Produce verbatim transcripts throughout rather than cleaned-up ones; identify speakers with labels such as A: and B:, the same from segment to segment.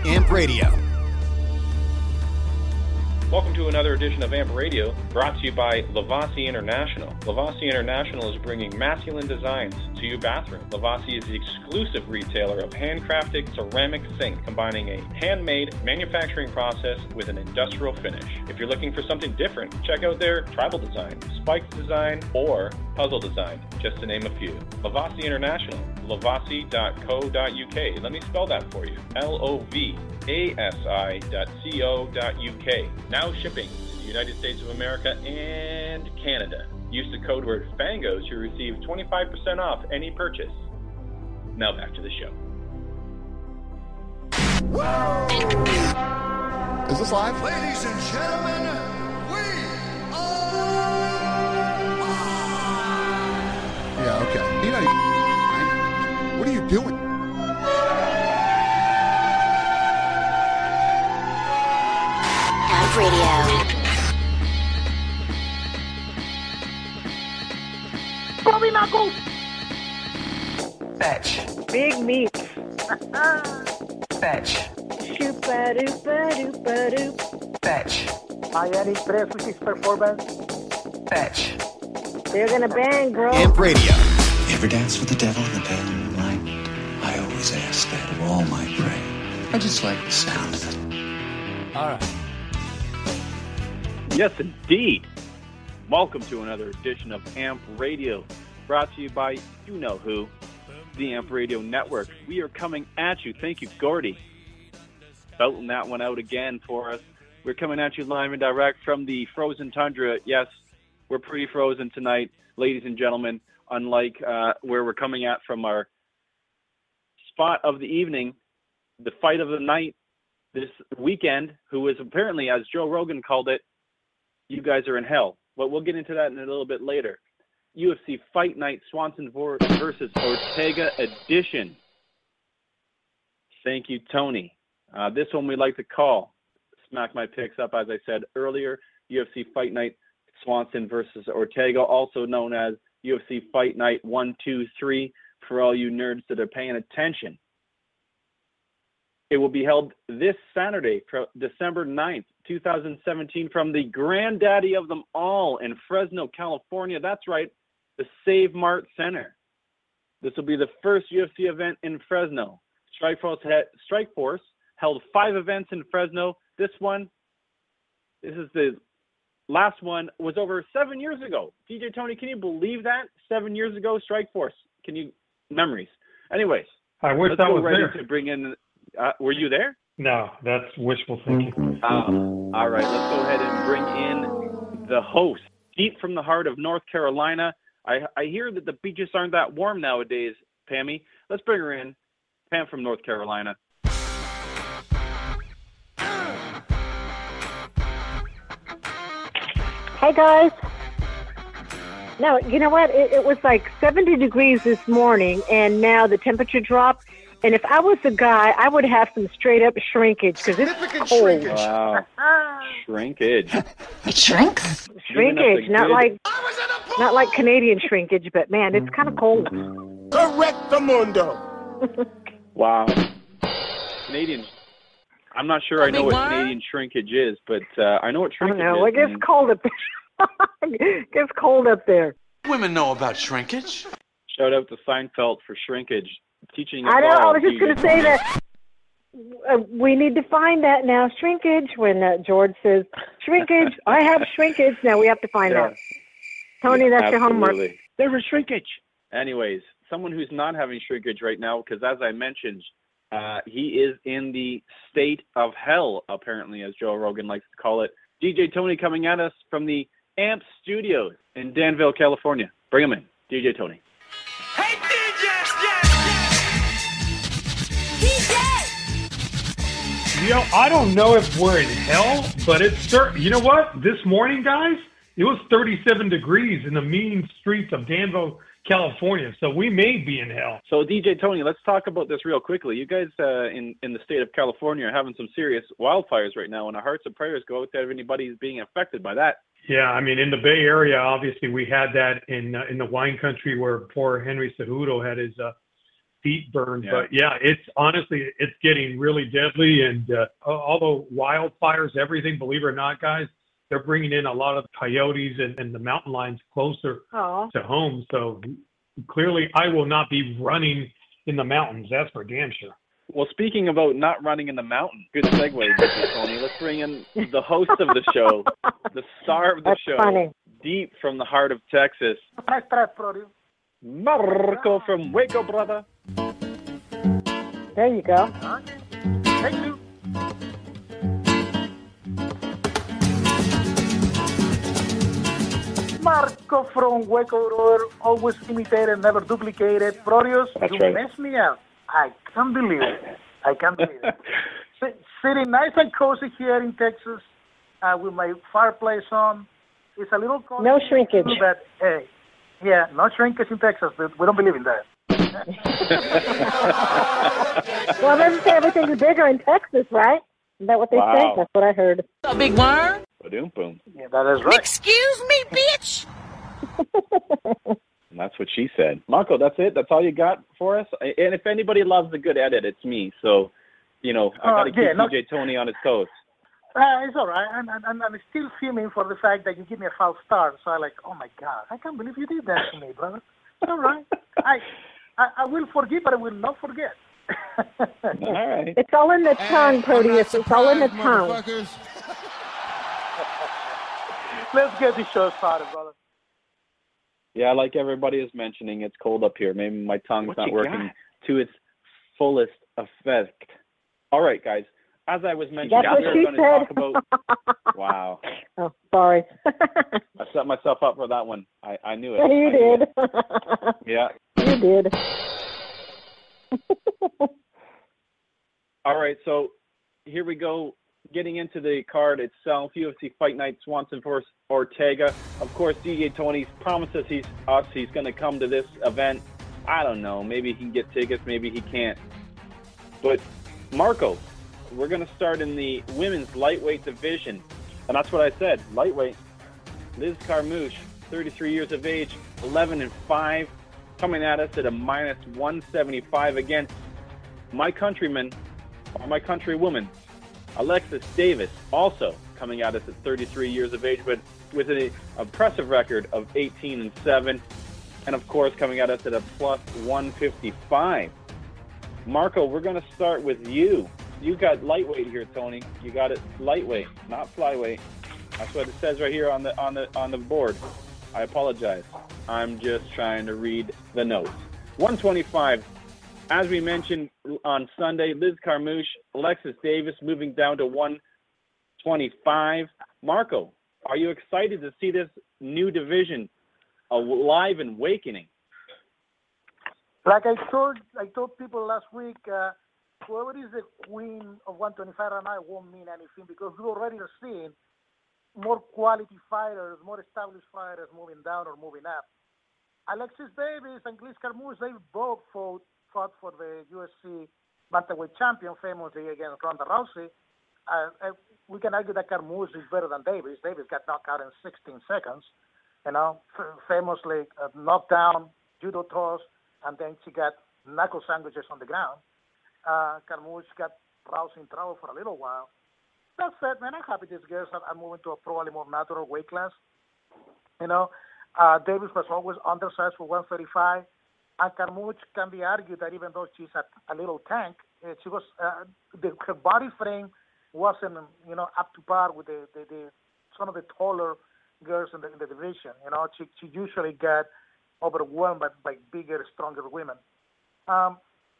A: Amp Radio.
B: Welcome to another edition of Amp Radio, brought to you by Lavasi International. Lavasi International is bringing masculine designs to your bathroom. Lavasi is the exclusive retailer of handcrafted ceramic sink, combining a handmade manufacturing process with an industrial finish. If you're looking for something different, check out their tribal design, spiked design, or puzzle design, just to name a few. Lavasi International, lavasi dot co dot uk. Let me spell that for you. L O V A S I dot C O dot U K. Now shipping to the United States of America and Canada. Use the code word FANGO to receive twenty-five percent off any purchase. Now back to the show.
A: Is this live?
C: Ladies and gentlemen, we are
A: Yeah, okay. You know, what are you doing?
D: Amp Radio.
E: Bobby Knuckles!
F: Fetch.
E: Big meat.
F: Fetch.
E: Shoopa-doopa-doopa-doop.
F: Fetch.
E: Miami Press performance.
F: Fetch.
E: They're gonna bang, bro.
A: Amp Radio.
G: You ever dance with the devil in the pale moonlight? I always ask that of all my prey. I just like the sound of it.
A: All right.
B: Yes, indeed. Welcome to another edition of Amp Radio, brought to you by you know who, the Amp Radio Network. We are coming at you. Thank you, Gordy, belting that one out again for us. We're coming at you live and direct from the frozen tundra. Yes, we're pretty frozen tonight, ladies and gentlemen, unlike uh, where we're coming at from our spot of the evening, the fight of the night this weekend, who is apparently, as Joe Rogan called it, you guys are in hell. But we'll get into that in a little bit later. U F C Fight Night, Swanson versus Ortega edition. Thank you, Tony. Uh, this one we like to call, smack my picks up, as I said earlier, U F C Fight Night, Swanson versus Ortega, also known as U F C Fight Night one, two, three, for all you nerds that are paying attention. It will be held this Saturday, December ninth, two thousand seventeen, from the granddaddy of them all in Fresno, California. That's right, the Save Mart Center. This will be the first U F C event in Fresno. Strikeforce, had, Strikeforce held five events in Fresno. This one, this is the last one, was over seven years ago. D J Tony, can you believe that? Seven years ago, Strikeforce. Can you, memories. Anyways,
H: I wish
B: let's
H: that
B: go
H: was
B: ready
H: there.
B: to bring in, uh, were you there?
H: No, that's wishful thinking.
B: Uh, all right, let's go ahead and bring in the host, deep from the heart of North Carolina. I, I hear that the beaches aren't that warm nowadays, Pammy. Let's bring her in. Pam from North Carolina.
E: Hey, guys. No, you know what? It, it was like seventy degrees this morning, and now the temperature dropped. And if I was a guy, I would have some straight-up shrinkage, because it's cold.
A: Shrinkage.
B: Wow. Shrinkage.
D: It shrinks?
E: Shrinkage, not
B: good-
E: like not like Canadian shrinkage, but man, it's kind of cold.
C: correct the mundo.
B: Wow. Canadian. I'm not sure I know what Canadian shrinkage is, but uh, I know what
E: I
B: shrinkage
E: don't know.
B: is.
E: It gets
B: and
E: cold up there. It gets cold up there.
C: Women know about shrinkage.
B: Shout out to Seinfeld for shrinkage. Teaching us
E: I know.
B: all,
E: I was just going to say that uh, we need to find that now. Shrinkage. When uh, George says shrinkage, I have shrinkage. Now we have to find
B: Yeah.
E: out. Tony, that's your homework.
B: Absolutely. There was shrinkage. Anyways, someone who's not having shrinkage right now, because as I mentioned, uh, he is in the state of hell, apparently, as Joe Rogan likes to call it. D J Tony coming at us from the Amp Studios in Danville, California. Bring him in, D J Tony.
C: Hey, D J!
H: You know, I don't know if we're in hell, but it's certain. You know what? This morning, guys, it was thirty-seven degrees in the mean streets of Danville, California. So we may be in hell.
B: So, D J Tony, let's talk about this real quickly. You guys uh, in, in the state of California are having some serious wildfires right now, and our hearts and prayers go out to anybody who's being affected by that.
H: Yeah, I mean, in the Bay Area, obviously, we had that in uh, in the wine country where poor Henry Cejudo had his uh, feet burned.
B: Yeah.
H: But yeah, it's honestly, it's getting really deadly. And uh, although wildfires, everything, believe it or not, guys, they're bringing in a lot of coyotes and, and the mountain lions closer
E: Oh.
H: to home. So clearly I will not be running in the mountains. That's for damn sure.
B: Well, speaking about not running in the mountains, good segue, Tony. Let's bring in the host of the show, the star of the
E: That's
B: show,
E: funny.
B: deep from the heart of Texas, Marco from Waco, brother.
E: There you go.
F: Thank you. Marco from Waco, brother, always imitated, never duplicated. Brodius,
B: That's
F: you
B: right.
F: messed me up. I can't believe it. I can't believe it. S- sitting nice and cozy here in Texas uh, with my fireplace on. It's a little cold.
E: No shrinkage.
F: But, hey, yeah, no shrinkage in Texas. But we don't believe in that.
E: Well, they say everything's bigger in Texas, right? Is that what they
B: Wow.
E: say? That's what I heard.
I: A big worm.
B: Boom, boom.
F: Yeah, that is right.
I: Excuse me, bitch.
B: And that's what she said. Marco, that's it? That's all you got for us? And if anybody loves a good edit, it's me. So, you know, I
F: Uh,
B: got to keep
F: yeah, no-
B: D J Tony on his toes.
F: Uh, it's all right. I'm, I'm, I'm still fuming for the fact that you give me a false start. So I'm like, oh, my God, I can't believe you did that to me, brother. It's all right. I, I, I will forgive, but I will not forget.
B: All right.
E: It's all in the tongue,
A: And
E: Proteus.
A: I'm
E: It's all in the
A: not
E: tongue.
A: surprised, motherfuckers.
F: Let's get the show started, brother.
B: Yeah, like everybody is mentioning, it's cold up here. Maybe my tongue's What not you working got? to its fullest effect. All right, guys. As I was mentioning,
E: That's what
B: we're
E: she
B: going to
E: said.
B: talk about... Wow.
E: Oh, sorry.
B: I set myself up for that one. I, I knew it.
E: you
B: I knew
E: did.
B: it. Yeah.
E: You did.
B: All right, so here we go. Getting into the card itself, U F C Fight Night, Swanson versus Ortega. Of course, D J Tony's promises he's us he's going to come to this event. I don't know. Maybe he can get tickets. Maybe he can't. But Marco, we're going to start in the women's lightweight division, and that's what I said. Lightweight. Liz Carmouche, thirty-three years of age, eleven and five, coming at us at a minus one seventy-five against my countryman or my countrywoman, Alexis Davis, also coming at us at thirty-three years of age, but with an impressive record of eighteen and seven, and of course coming at us at a plus one fifty-five. Marco, we're going to start with you. You got lightweight here, Tony. You got it lightweight, not flyweight. That's what it says right here on the on the on the board. I apologize. I'm just trying to read the notes. one twenty-five. As we mentioned on Sunday, Liz Carmouche, Alexis Davis moving down to one twenty-five. Marco, are you excited to see this new division alive and awakening?
F: Like I told, I told people last week, uh, whoever is the queen of one twenty-five right now won't mean anything because we already are seeing more quality fighters, more established fighters moving down or moving up. Alexis Davis and Liz Carmouche, they both fought, fought for the U F C bantamweight champion, famously against Ronda Rousey. Uh, uh, we can argue that Carmouche is better than Davis. Davis got knocked out in sixteen seconds, you know, f- famously uh, knocked down, judo toss, and then she got knuckle sandwiches on the ground. Uh, Carmouche got Rousey in trouble for a little while. That said, man, I'm happy these girls are, are moving to a probably more natural weight class. You know, uh, Davis was always undersized for one thirty-five, and Carmouche can be argued that even though she's a, a little tank, uh, she was uh, the, her body frame wasn't, you know, up to par with the, the, the some of the taller girls in the, in the division. You know, she she usually got overwhelmed by, by bigger, stronger women. Um,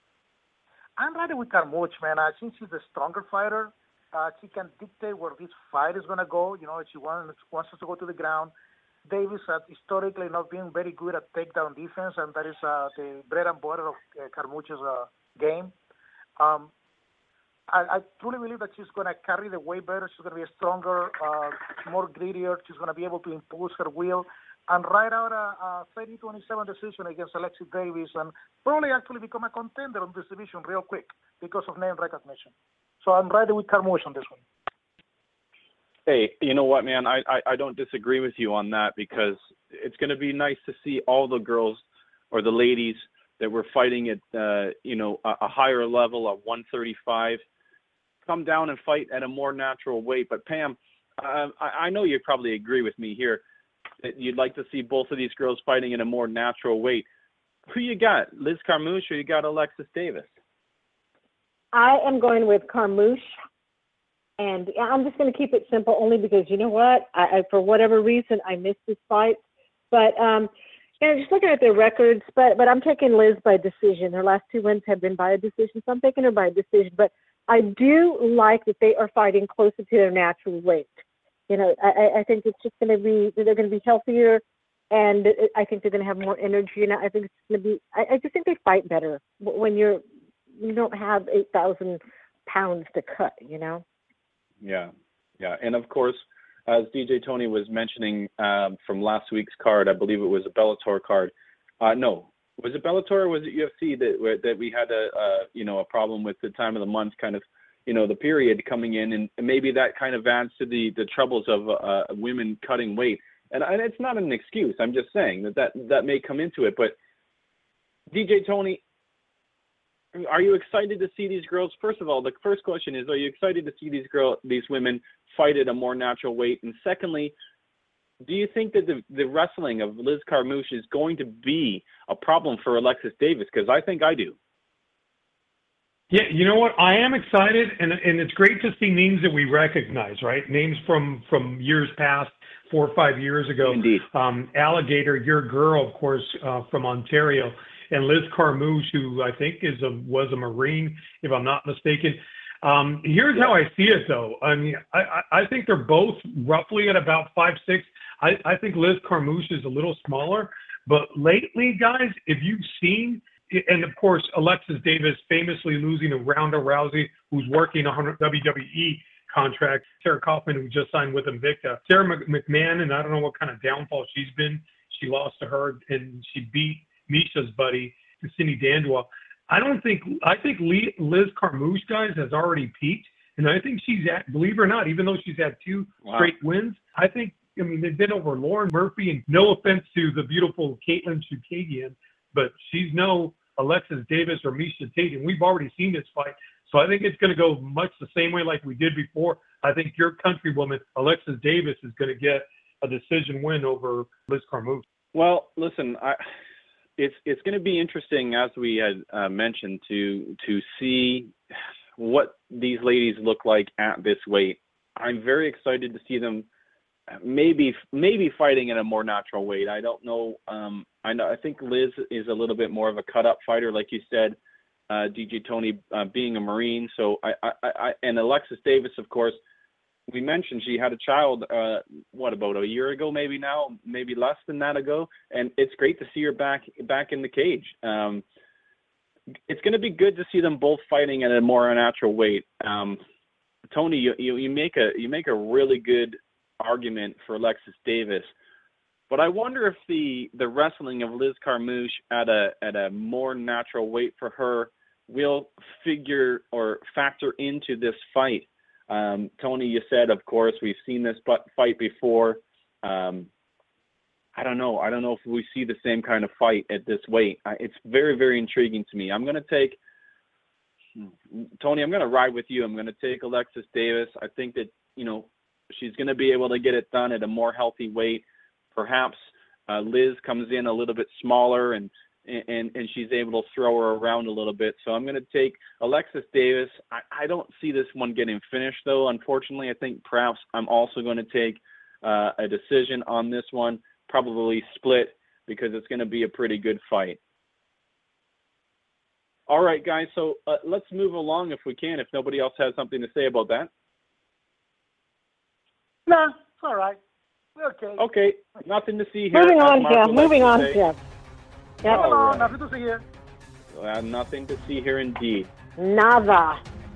F: I'm ready with Carmouche, man. I think she's a stronger fighter. Uh, she can dictate where this fight is going to go. You know, if she wants, wants us to go to the ground. Davis has historically not been very good at takedown defense, and that is uh, the bread and butter of uh, Carmouche's uh, game. Um, I, I truly believe that she's going to carry the weight better. She's going to be a stronger, uh, more grittier. She's going to be able to impose her will and ride out a, a thirty twenty-seven decision against Alexis Davis and probably actually become a contender on this division real quick because of name recognition. So I'm ready with Carmouche on this one.
B: Hey, you know what, man? I, I, I don't disagree with you on that because it's going to be nice to see all the girls or the ladies that were fighting at, uh, you know, a, a higher level of one thirty-five, come down and fight at a more natural weight. But Pam, uh, I, I know you probably agree with me here that you'd like to see both of these girls fighting in a more natural weight. Who you got, Liz Carmouche or you got Alexis Davis?
E: I am going with Carmouche, and I'm just going to keep it simple only because, you know what, I, I, for whatever reason, I missed this fight. But, um, you know, just looking at their records, but but I'm taking Liz by decision. Her last two wins have been by a decision, so I'm taking her by a decision. But I do like that they are fighting closer to their natural weight. You know, I, I think it's just going to be, they're going to be healthier, and I think they're going to have more energy. And I think it's going to be, I, I just think they fight better when you're, you don't have eight thousand pounds to cut, you know?
B: Yeah, yeah. And of course, as D J Tony was mentioning um, from last week's card, I believe it was a Bellator card. Uh, no, was it Bellator or was it U F C that that we had a, uh, you know, a problem with the time of the month, kind of, you know, the period coming in, and maybe that kind of adds to the, the troubles of uh, women cutting weight. And, and it's not an excuse. I'm just saying that, that that may come into it. But D J Tony, are you excited to see these girls? First of all, the first question is, are you excited to see these girl, these women fight at a more natural weight? And secondly, do you think that the, the wrestling of Liz Carmouche is going to be a problem for Alexis Davis? Because I think I do.
H: Yeah, you know what? I am excited, and and it's great to see names that we recognize, right? Names from, from years past, four or five years ago.
B: Indeed.
H: Um, Alligator, your girl, of course, uh, from Ontario, and Liz Carmouche, who I think is a was a Marine, if I'm not mistaken. Um, here's how I see it, though. I mean, I, I think they're both roughly at about five six. I, I think Liz Carmouche is a little smaller, but lately, guys, if you've seen, and of course, Alexis Davis famously losing to Ronda Rousey, who's working a W W E contract, Sarah Kaufman, who just signed with Invicta, Sarah McMahon, and I don't know what kind of downfall she's been. She lost to her, and she beat Misha's buddy, Cindy Dandois. I don't think, I think Liz Carmouche, guys, has already peaked. And I think she's at, believe it or not, even though she's had two wow. straight wins, I think, I mean, they've been over Lauren Murphy, and no offense to the beautiful Caitlin Chookagian, but she's no Alexis Davis or Misha Tate, and we've already seen this fight. So I think it's going to go much the same way like we did before. I think your countrywoman, Alexis Davis, is going to get a decision win over Liz Carmouche.
B: Well, listen, I... It's it's going to be interesting, as we had uh, mentioned, to to see what these ladies look like at this weight. I'm very excited to see them maybe maybe fighting at a more natural weight. I don't know. Um, I know I think Liz is a little bit more of a cut-up fighter, like you said, uh, D J Tony, uh, being a Marine. So I, I, I and Alexis Davis, of course. We mentioned she had a child, uh, what, about a year ago, maybe now, maybe less than that ago, and it's great to see her back back in the cage. Um, it's going to be good to see them both fighting at a more natural weight. Um, Tony, you, you you make a you make a really good argument for Alexis Davis, but I wonder if the the wrestling of Liz Carmouche at a at a more natural weight for her will figure or factor into this fight. Um, Tony, you said, of course, we've seen this fight before. Um, I don't know. I don't know if we see the same kind of fight at this weight. It's very, very intriguing to me. I'm going to take, Tony, I'm going to ride with you. I'm going to take Alexis Davis. I think that, you know, she's going to be able to get it done at a more healthy weight. Perhaps uh, Liz comes in a little bit smaller and And, and she's able to throw her around a little bit. So I'm going to take Alexis Davis. I, I don't see this one getting finished, though, unfortunately. I think perhaps I'm also going to take uh, a decision on this one, probably split, because it's going to be a pretty good fight. All right, guys, so uh, let's move along if we can, if nobody else has something to say about that.
F: No, it's all right. Okay.
B: Okay, nothing to see here.
E: Moving on, yeah, moving on, yeah.
F: Yep.
B: All right.
F: Nothing to see here.
B: Uh, nothing to see here indeed.
E: Nada.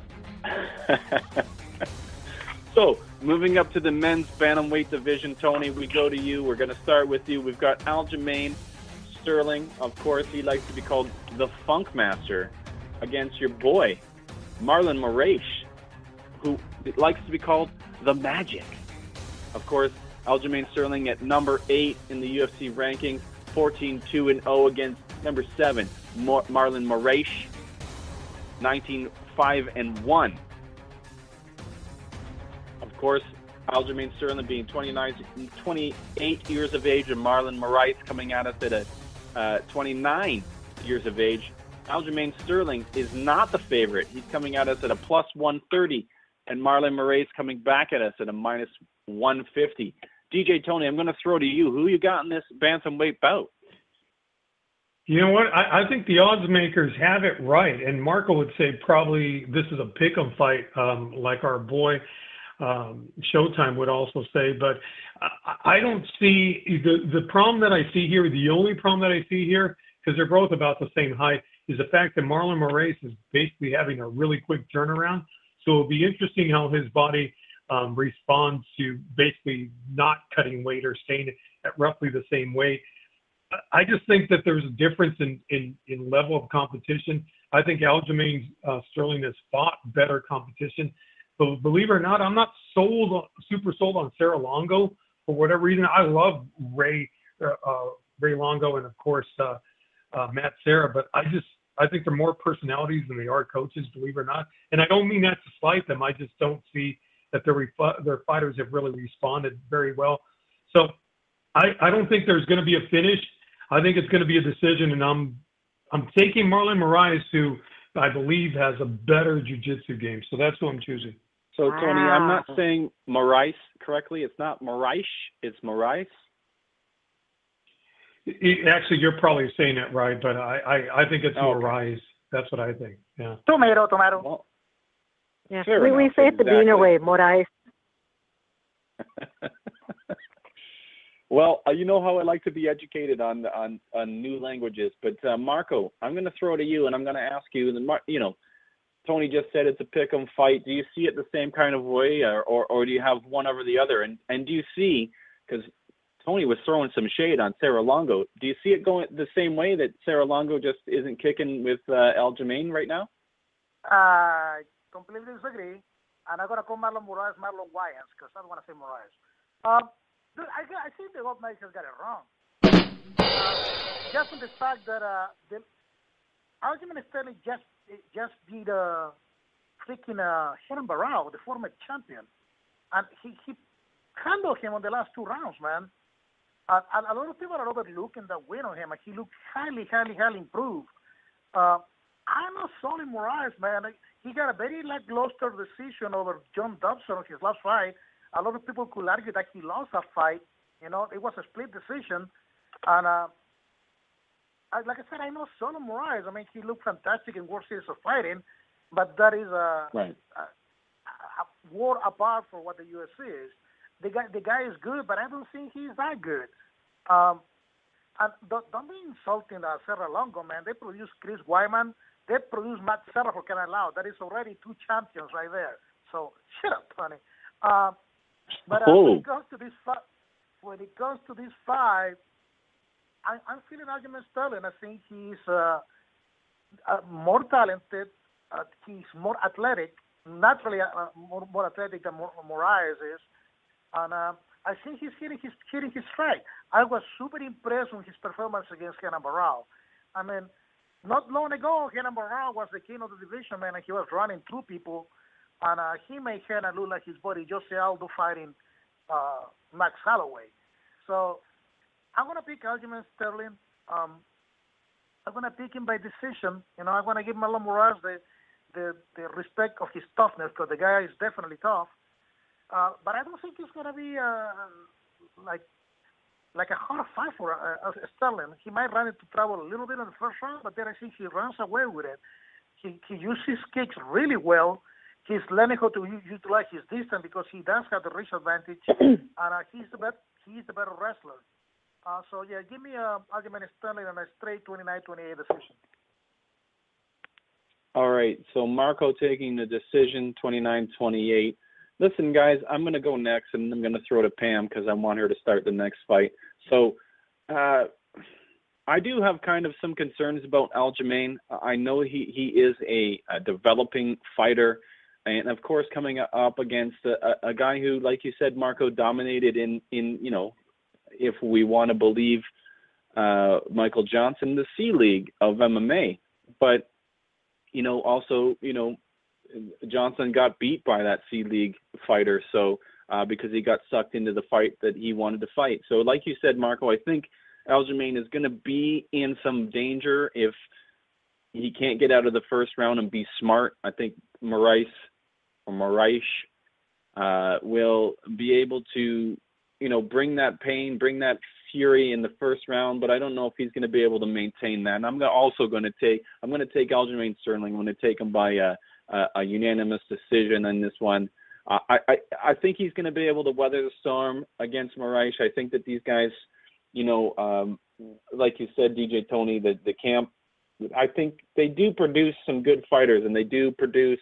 B: So, moving up to the men's bantamweight division, Tony, we go to you. We're going to start with you. We've got Aljamain Sterling. Of course, he likes to be called the Funk Master, against your boy, Marlon Moraes, who likes to be called the Magic. Of course, Aljamain Sterling at number eight in the U F C rankings, fourteen two and oh against Number seven, Mar- Marlon Moraes, nineteen five and one. Of course, Aljamain Sterling being twenty-nine, twenty-eight years of age, and Marlon Moraes coming at us at a uh, twenty-nine years of age. Aljamain Sterling is not the favorite. He's coming at us at a plus one thirty, and Marlon Moraes coming back at us at a minus one fifty. D J Tony, I'm going to throw to you. Who you got in this bantamweight bout?
H: You know what? I, I think the odds makers have it right, and Marco would say probably this is a pick'em fight, um, like our boy um, Showtime would also say. But I, I don't see the the problem that I see here. The only problem that I see here, because they're both about the same height, is the fact that Marlon Moraes is basically having a really quick turnaround. So it'll be interesting how his body um, responds to basically not cutting weight or staying at roughly the same weight. I just think that there's a difference in, in, in level of competition. I think Aljamain uh, Sterling has fought better competition. But believe it or not, I'm not sold, super sold on Sarah Longo for whatever reason. I love Ray uh, uh, Ray Longo and, of course, uh, uh, Matt Serra. But I just I think they're more personalities than they are coaches, believe it or not. And I don't mean that to slight them. I just don't see that their, refu- their fighters have really responded very well. So I, I don't think there's going to be a finish. I think it's going to be a decision, and I'm I'm taking Marlon Moraes, who I believe has a better jiu-jitsu game. So that's who I'm choosing.
B: So, Tony, wow. I'm not saying Moraes correctly. It's not Moraes. It's Moraes.
H: It, actually, you're probably saying it right, but I, I, I think it's
B: oh,
H: Moraes.
B: Okay.
H: That's what I think. Yeah.
F: Tomato, tomato.
B: Well,
E: yeah. We, we say it the Beaner way, Moraes.
B: Well, uh, you know how I like to be educated on on, on new languages, but uh, Marco, I'm going to throw to you, and I'm going to ask you. And you know, Tony just said it's a pick'em fight. Do you see it the same kind of way, or, or or do you have one over the other? And and do you see, because Tony was throwing some shade on Sarah Longo, do you see it going the same way that Sarah Longo just isn't kicking with uh, Aljamain right now?
F: I completely disagree, and I'm going to call Marlon Moraes Marlon Wayans because I don't want to say Moraes. Um, I, I think the old makers got it wrong. Uh, just on the fact that uh, the Aljamain Sterling just just beat uh, freaking uh, Renan Barão, the former champion, and he, he handled him on the last two rounds, man. Uh, and a lot of people are overlooking the win on him, and he looked highly, highly, highly improved. Uh, I'm not sold in Moraes, man. He got a very lackluster decision over John Dobson on his last fight. A lot of people could argue that he lost that fight. You know, it was a split decision. And uh, I, like I said, I know Solomon Moraes. I mean, he looked fantastic in World Series of Fighting, but that is a,
B: right.
F: a, a war apart from what the U F C is. The guy, the guy is good, but I don't think he's that good. Um, and don't, don't be insulting uh, Sarah Longo, man. They produced Chris Weidman. They produced Matt Serra for crying out loud. That is already two champions right there. So shut up, Tony. Uh, But uh, when it comes to this fight, when it comes to this fight, I, I'm feeling Aljamain Sterling. I think he's uh, uh, more talented. Uh, he's more athletic, naturally uh, more, more athletic than Moraes is, and uh, I think he's hitting his hitting his stride. I was super impressed with his performance against Renan Barão. I mean, not long ago, Renan Barão was the king of the division, man, and he was running through people. And uh, he made Renan look like his buddy Jose Aldo fighting uh, Max Holloway. So I'm going to pick Aljamain Sterling. Um, I'm going to pick him by decision. You know, I'm going to give Marlon Moraes the, the, the respect of his toughness because the guy is definitely tough. Uh, but I don't think it's going to be uh, like like a hard fight for uh, Sterling. He might run into trouble a little bit in the first round, but then I think he runs away with it. He, he uses his kicks really well. He's learning how to utilize his distance because he does have the reach advantage, and uh, he's the better he's the better wrestler. Uh, so yeah, give me a Aljamain Sterling and a straight twenty-nine twenty-eight decision.
B: All right, so Marco taking the decision twenty-nine twenty-eight. Listen, guys, I'm going to go next, and I'm going to throw to Pam because I want her to start the next fight. So uh, I do have kind of some concerns about Aljamain. I know he, he is a, a developing fighter. And, of course, coming up against a, a guy who, like you said, Marco, dominated in, in, you know, if we want to believe uh, Michael Johnson, the C League of M M A. But, you know, also, you know, Johnson got beat by that C League fighter, so uh, because he got sucked into the fight that he wanted to fight. So like you said, Marco, I think Aljamain is going to be in some danger if he can't get out of the first round and be smart. I think Moraes or Moraes uh, will be able to, you know, bring that pain, bring that fury in the first round, but I don't know if he's going to be able to maintain that. And I'm also going to take, I'm going to take Aljamain Sterling. I'm going to take him by a, a, a unanimous decision in this one. Uh, I, I, I think he's going to be able to weather the storm against Moraes. I think that these guys, you know, um, like you said, D J Tony, the, the camp, I think they do produce some good fighters, and they do produce,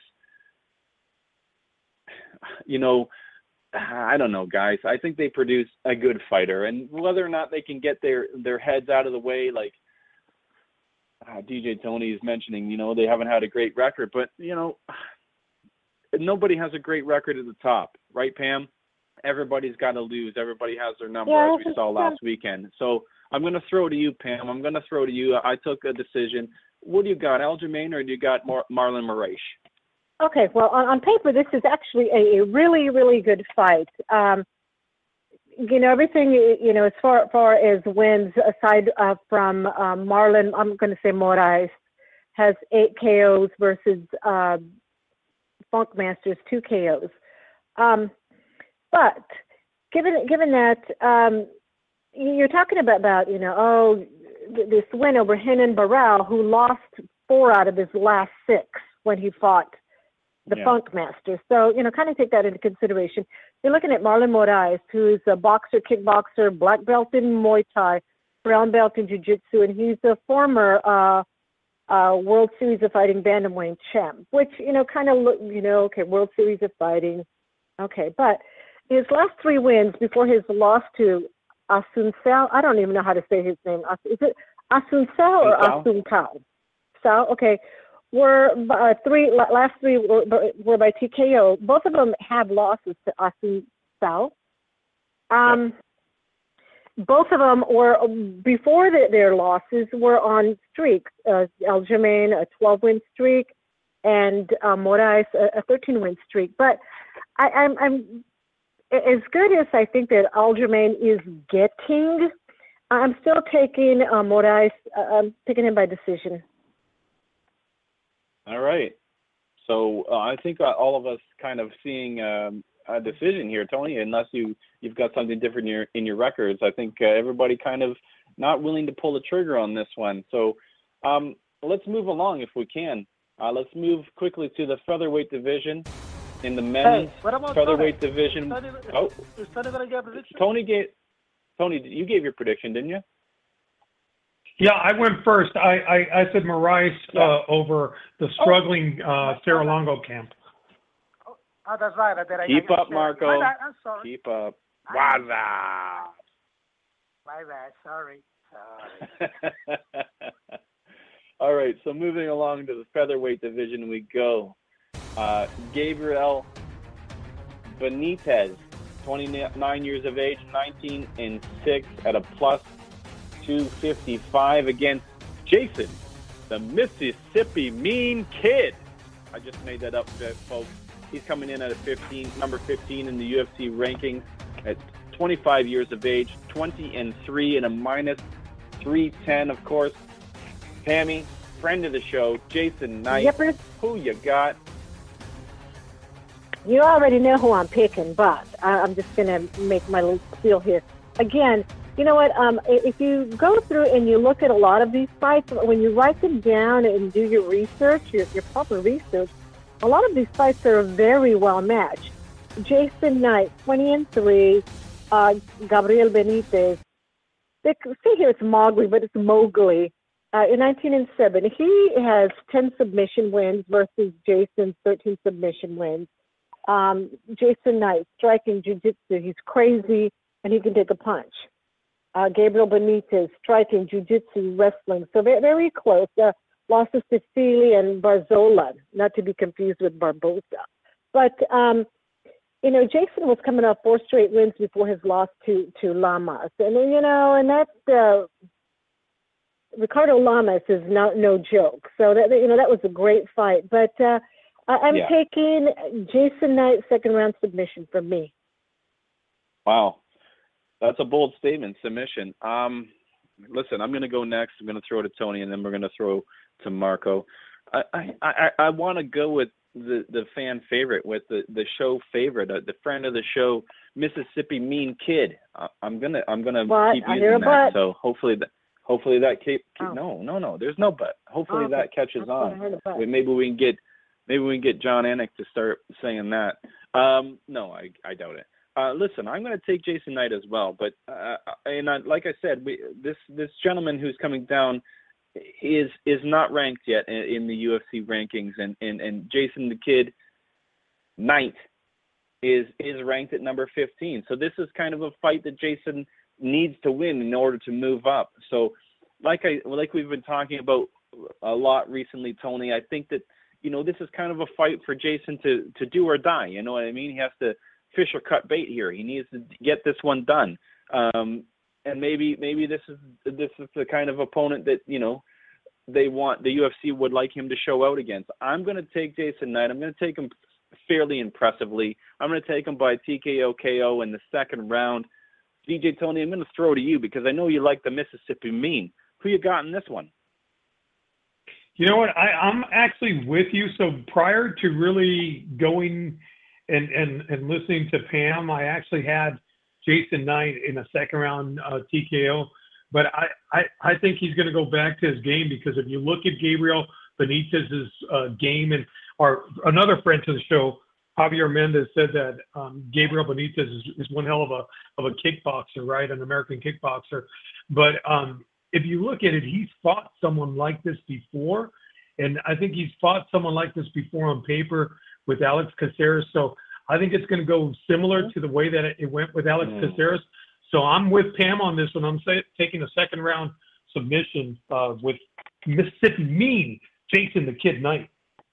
B: you know, I don't know, guys. I think they produce a good fighter, and whether or not they can get their, their heads out of the way, like uh, D J Tony is mentioning, you know, they haven't had a great record, but, you know, nobody has a great record at the top, right, Pam? Everybody's got to lose. Everybody has their number,
E: yeah,
B: as we saw last weekend. So I'm going to throw to you, Pam. I'm going to throw to you. I took a decision. What do you got, Aljamain, or do you got Mar- Marlon Moraes?
E: Okay, well, on, on paper, this is actually a, a really, really good fight. Um, you know, everything, you know, as far, far as wins, aside uh, from uh, Marlon, I'm going to say Moraes, has eight K Os versus uh, Funk Masters, two K Os. Um, but given given that, um, you're talking about, about, you know, oh, this win over Renan Barão, who lost four out of his last six when he fought the yeah. Funk Master. So, you know, kind of take that into consideration. You're looking at Marlon Moraes, who's a boxer, kickboxer, black belt in Muay Thai, brown belt in Jiu-Jitsu, and he's a former uh, uh, World Series of Fighting bantamweight champ, which, you know, kind of look, you know, okay, World Series of Fighting. Okay, but his last three wins before his loss to Asuncao, I don't even know how to say his name. Is it Asuncao or Asuncao? Sao, okay. Were uh, three last three were, were by T K O. Both of them have losses to Asuncao. Um, yep. Both of them were before the, their losses were on streaks. Uh, Aljamain a twelve-win streak, and uh, Moraes a thirteen-win streak. But I, I'm, I'm as good as I think that Aljamain is getting. I'm still taking uh, Moraes. Uh, I'm picking him by decision.
B: All right. So uh, I think uh, all of us kind of seeing um, a decision here, Tony, unless you, you've got something different in your, in your records. I think uh, everybody kind of not willing to pull the trigger on this one. So um, let's move along if we can. Uh, let's move quickly to the featherweight division. In the men's
F: hey,
B: featherweight
F: Tony?
B: division.
F: Tony,
B: oh,
F: is Tony going to get a prediction?
B: Tony gave, Tony, you gave your prediction, didn't you?
H: Yeah, I went first. I, I, I said Moraes
B: yeah.
H: uh, over the struggling uh, Serra-Longo camp.
F: Oh, oh, that's right. I I,
B: Keep
F: I,
B: up, Marco.
F: My bad. I'm sorry.
B: Keep up.
F: My
B: bad.
F: My bad. Sorry. Sorry.
B: All right, so moving along to the featherweight division we go. Uh, Gabriel Benitez, twenty-nine years of age, nineteen and six at a plus two fifty-five against Jason, the Mississippi Mean Kid. I just made that up, folks. He's coming in at a fifteen, number fifteen in the U F C rankings at twenty-five years of age, twenty and three and a minus three ten, of course. Pammy, friend of the show, Jason Knight.
E: Yep.
B: Who you got?
E: You already know who I'm picking, but I, I'm just going to make my little spiel here. Again, you know what? Um, if you go through and you look at a lot of these fights, when you write them down and do your research, your, your proper research, a lot of these fights are very well matched. Jason Knight, twenty and three, uh, Gabriel Benitez. They say here it's Mowgli, but it's Mowgli. Uh, in nineteen and seven, he has ten submission wins versus Jason's thirteen submission wins. Um, Jason Knight, striking, jiu-jitsu, he's crazy and he can take a punch. Uh, Gabriel Benitez, striking, jiu-jitsu, wrestling. So very, very close. Uh, losses to Sealy and Barzola, not to be confused with Barbosa. But, um, you know, Jason was coming off four straight wins before his loss to, to Lamas. And, you know, and that, uh, Ricardo Lamas is not no joke. So that you know that was a great fight. But uh, I'm
B: Yeah.
E: taking Jason Knight second round submission from me.
B: Wow, that's a bold statement. Submission. Um, listen, I'm going to go next. I'm going to throw to Tony, and then we're going to throw to Marco. I I I, I want to go with the the fan favorite, with the the show favorite, uh, the friend of the show, Mississippi Mean Kid. Uh, I'm gonna I'm gonna
E: But
B: keep
E: I hear
B: using
E: a
B: that.
E: but.
B: So hopefully that hopefully that keep, keep
E: Oh.
B: no no no. There's no but. Hopefully
E: Oh,
B: that catches
E: that's what I
B: on.
E: heard a but.
B: We- Maybe we can get maybe we can get John Anik to start saying that. Um, no, I I doubt it. Uh, listen, I'm going to take Jason Knight as well, but uh, and I, like I said, we, this this gentleman who's coming down is is not ranked yet in, in the U F C rankings, and, and, and Jason the Kid Knight is is ranked at number fifteen. So this is kind of a fight that Jason needs to win in order to move up. So, like I like we've been talking about a lot recently, Tony, I think that you know this is kind of a fight for Jason to to do or die. You know what I mean? He has to fish or cut bait here. He needs to get this one done. Um, and maybe maybe this is this is the kind of opponent that, you know, they want, the U F C would like him to show out against. I'm going to take Jason Knight. I'm going to take him fairly impressively. I'm going to take him by T K O K O in the second round. D J Tony, I'm going to throw to you because I know you like the Mississippi Mean. Who you got in this one?
H: You know what? I, I'm actually with you. So prior to really going and, and, and listening to Pam, I actually had Jason Knight in a second round uh, T K O. But I, I, I think he's going to go back to his game, because if you look at Gabriel Benitez's uh, game, and or another friend to the show, Javier Mendez, said that um, Gabriel Benitez is, is one hell of a of a kickboxer, right? An American kickboxer. But um, if you look at it, he's fought someone like this before. And I think he's fought someone like this before on paper with Alex Caceres. So I think it's going to go similar to the way that it went with Alex mm. Caceres. So I'm with Pam on this one. I'm say, taking a second round submission uh, with Mississippi Mean, Jason the Kid Knight.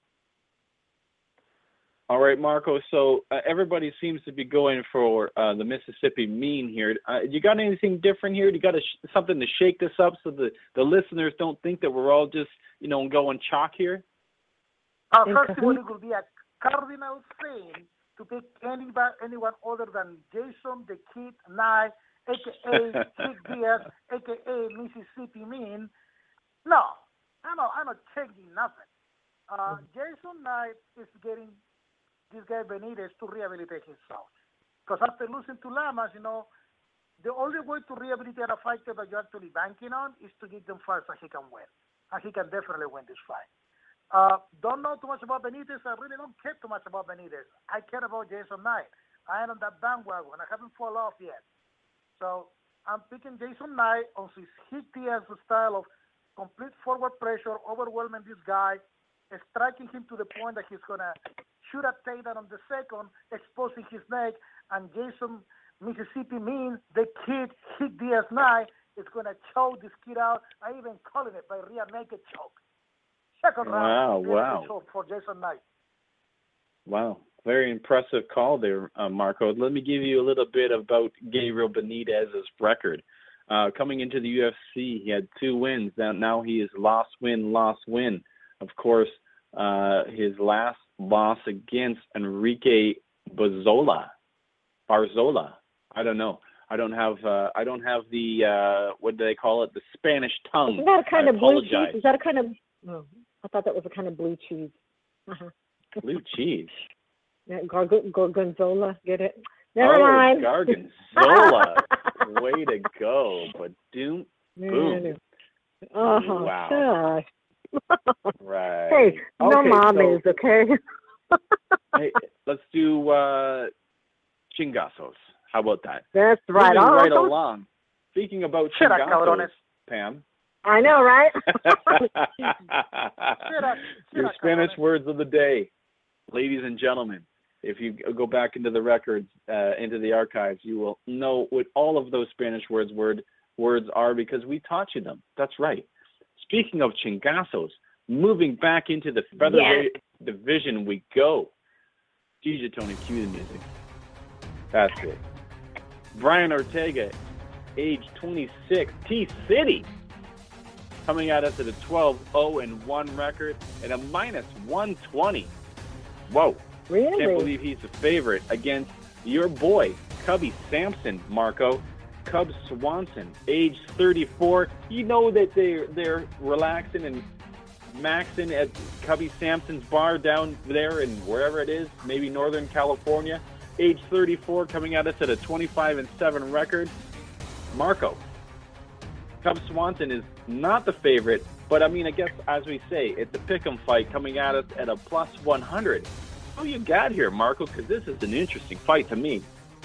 B: All right, Marco. So uh, everybody seems to be going for uh, the Mississippi Mean here. Uh, you got anything different here? You got a sh- something to shake this up so the, the listeners don't think that we're all just, you know, going chalk here?
F: Uh, first of all, it would be a cardinal sin to pick anybody, anyone other than Jason the Kid Knight, a k a. Chick Diaz, a k a. Mississippi Mean. No, I'm not, I'm not changing nothing. Uh, mm-hmm. Jason Knight is getting this guy Benitez to rehabilitate himself. Because after losing to Lamas, you know, the only way to rehabilitate a fighter that you're actually banking on is to give them fights that he can win. And he can definitely win this fight. Uh, don't know too much about Benitez. I really don't care too much about Benitez. I care about Jason Knight. I am on that bandwagon. I haven't fallen off yet. So I'm picking Jason Knight on his Hick Diaz style of complete forward pressure, overwhelming this guy, striking him to the point that he's going to shoot a takedown on the second, exposing his neck, and Jason Mississippi Mean, the Kid Hick Diaz Knight, is going to choke this kid out. I even calling it by rear naked choke. Second round.
B: Wow, wow.
F: For Jason Knight.
B: Wow. Very impressive call there, uh, Marco. Let me give you a little bit about Gabriel Benitez's record. Uh, coming into the U F C, he had two wins. Now, now he is loss win, loss win. Of course, uh, his last loss against Enrique Barzola. Barzola. I don't know. I don't have. Uh, I don't have the. Uh, what do they call it? The Spanish tongue.
E: Isn't that a kind
B: I
E: of blue
B: apologize.
E: cheese? Is that a kind of? Oh, I thought that was a kind of blue cheese. Uh-huh.
B: Blue cheese.
E: Yeah, Garg- Gorgonzola. Get it? Never
B: oh,
E: mind.
B: Gorgonzola. Way to go. But doom. Boom.
E: Oh,
B: wow.
E: gosh.
B: Right.
E: Hey, no
B: okay,
E: mommies,
B: so,
E: okay?
B: hey, let's do uh, chingazos. How about that?
E: That's right.
B: Moving
E: oh,
B: right
E: so...
B: along. Speaking about
F: Shut
B: chingazos,
F: up,
B: Pam.
E: I know, right?
B: Your Spanish words of the day. Ladies and gentlemen, if you go back into the records, uh, into the archives, you will know what all of those Spanish words word, words are because we taught you them. That's right. Speaking of chingazos, moving back into the featherweight yes. division we go. D J Tony, cue the music. That's it. Brian Ortega, age twenty-six, T-City, coming at us at a twelve oh and one record and a minus one twenty. Whoa.
E: Really?
B: Can't believe he's the favorite against your boy, Cubby Sampson, Marco. Cub Swanson, age thirty-four. You know that they're, they're relaxing and maxing at Cubby Sampson's bar down there in wherever it is, maybe Northern California. Age thirty-four, coming at us at a twenty-five and seven record. Marco, Cub Swanson is not the favorite, but I mean, I guess as we say, it's a pick'em fight coming at us at a plus one hundred. Who you got here, Marco? Because this is an interesting fight to me.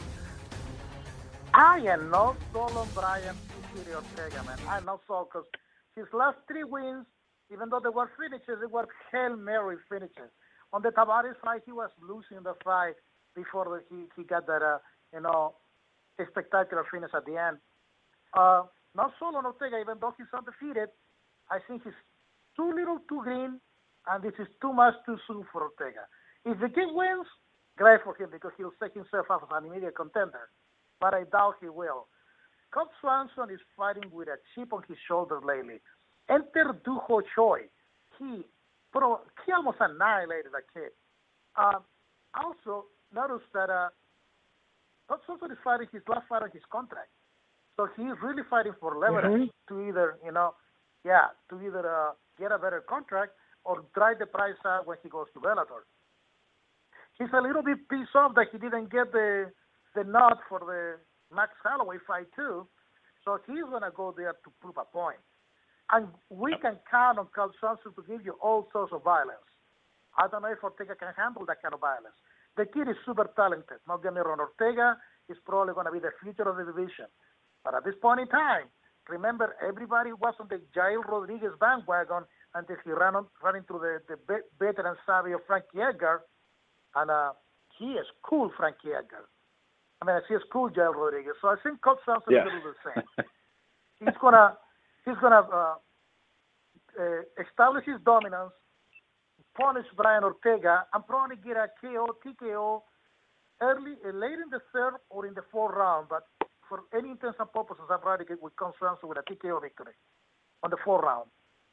F: I am not sold on Brian Tiki Ortega, man. I'm not sold because his last three wins, even though they were finishes, they were Hail Mary finishes. On the Tavares fight, he was losing the fight before he, he got that, uh, you know, spectacular finish at the end. Uh, not sold on Ortega, even though he's undefeated. I think he's too little, too green, and this is too much too soon for Ortega. If the kid wins, great for him because he'll set himself up as an immediate contender. But I doubt he will. Cub Swanson is fighting with a chip on his shoulder lately. Enter Du Ho Choi. He, pro, he almost annihilated that kid. Uh, also, notice that uh, Cub Swanson is fighting his last fight on his contract. So he's really fighting for leverage mm-hmm. to either, you know, yeah, to either uh, get a better contract or drive the price out when he goes to Bellator. He's a little bit pissed off that he didn't get the the nod for the Max Holloway fight too, so he's gonna go there to prove a point. And we can count on Cub Swanson to give you all sorts of violence. I don't know if Ortega can handle that kind of violence. The kid is super talented. Not get me wrong, Ortega is probably gonna be the future of the division. But at this point in time, remember everybody was on the Jair Rodriguez bandwagon until he ran on, ran into the, the veteran savvy of Frankie Edgar, and uh, he is cool, Frankie Edgar. I mean, he's cool, Jair Rodriguez. So I think Cub Swanson yeah. is going to do the same. he's gonna, he's gonna uh, uh, establish his dominance, punish Brian Ortega, and probably get a K O, T K O early, uh, late in the third or in the fourth round. But for any intents and purposes, I'd rather get with Cub Swanson with a T K O victory on the fourth round.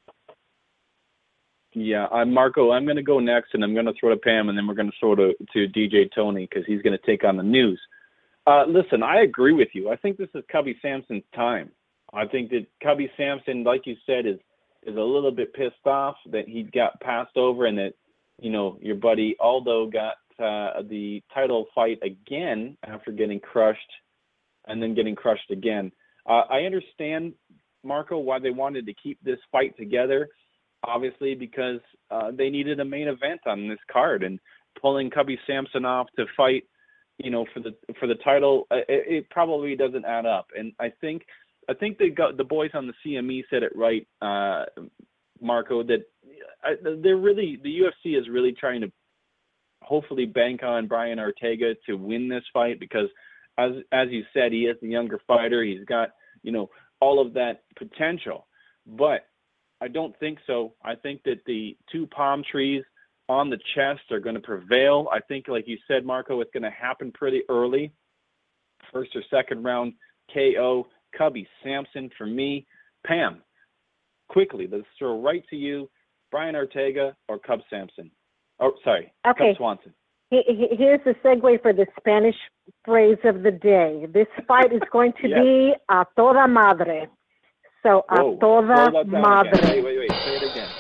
B: Yeah, I'm Marco. I'm going to go next, and I'm going to throw to Pam, and then we're going to throw to, to D J Tony because he's going to take on the news. Uh, listen, I agree with you. I think this is Cubby Sampson's time. I think that Cubby Sampson, like you said, is is a little bit pissed off that he got passed over and that, you know, your buddy Aldo got uh, the title fight again after getting crushed and then getting crushed again. Uh, I understand, Marco, why they wanted to keep this fight together, obviously, because uh, they needed a main event on this card, and pulling Cubby Sampson off to fight, you know, for the for the title, it, it probably doesn't add up. And I think I think they got the boys on the C M E said it right, uh, Marco. That they're really the U F C is really trying to hopefully bank on Brian Ortega to win this fight because, as as you said, he is the younger fighter. He's got, you know, all of that potential, but I don't think so. I think that the two palm trees on the chest are going to prevail. I think, like you said, Marco, it's going to happen pretty early. First or second round K O, Cubby Sampson for me. Pam, quickly, let's throw right to you. Brian Ortega or Cub Sampson? Oh, sorry,
E: okay.
B: Cub Swanson.
E: Here's the segue for the Spanish phrase of the day. This fight is going to yes. be a toda madre. So,
B: Whoa.
E: a toda madre.
B: Again. Wait, wait, wait. Say it again.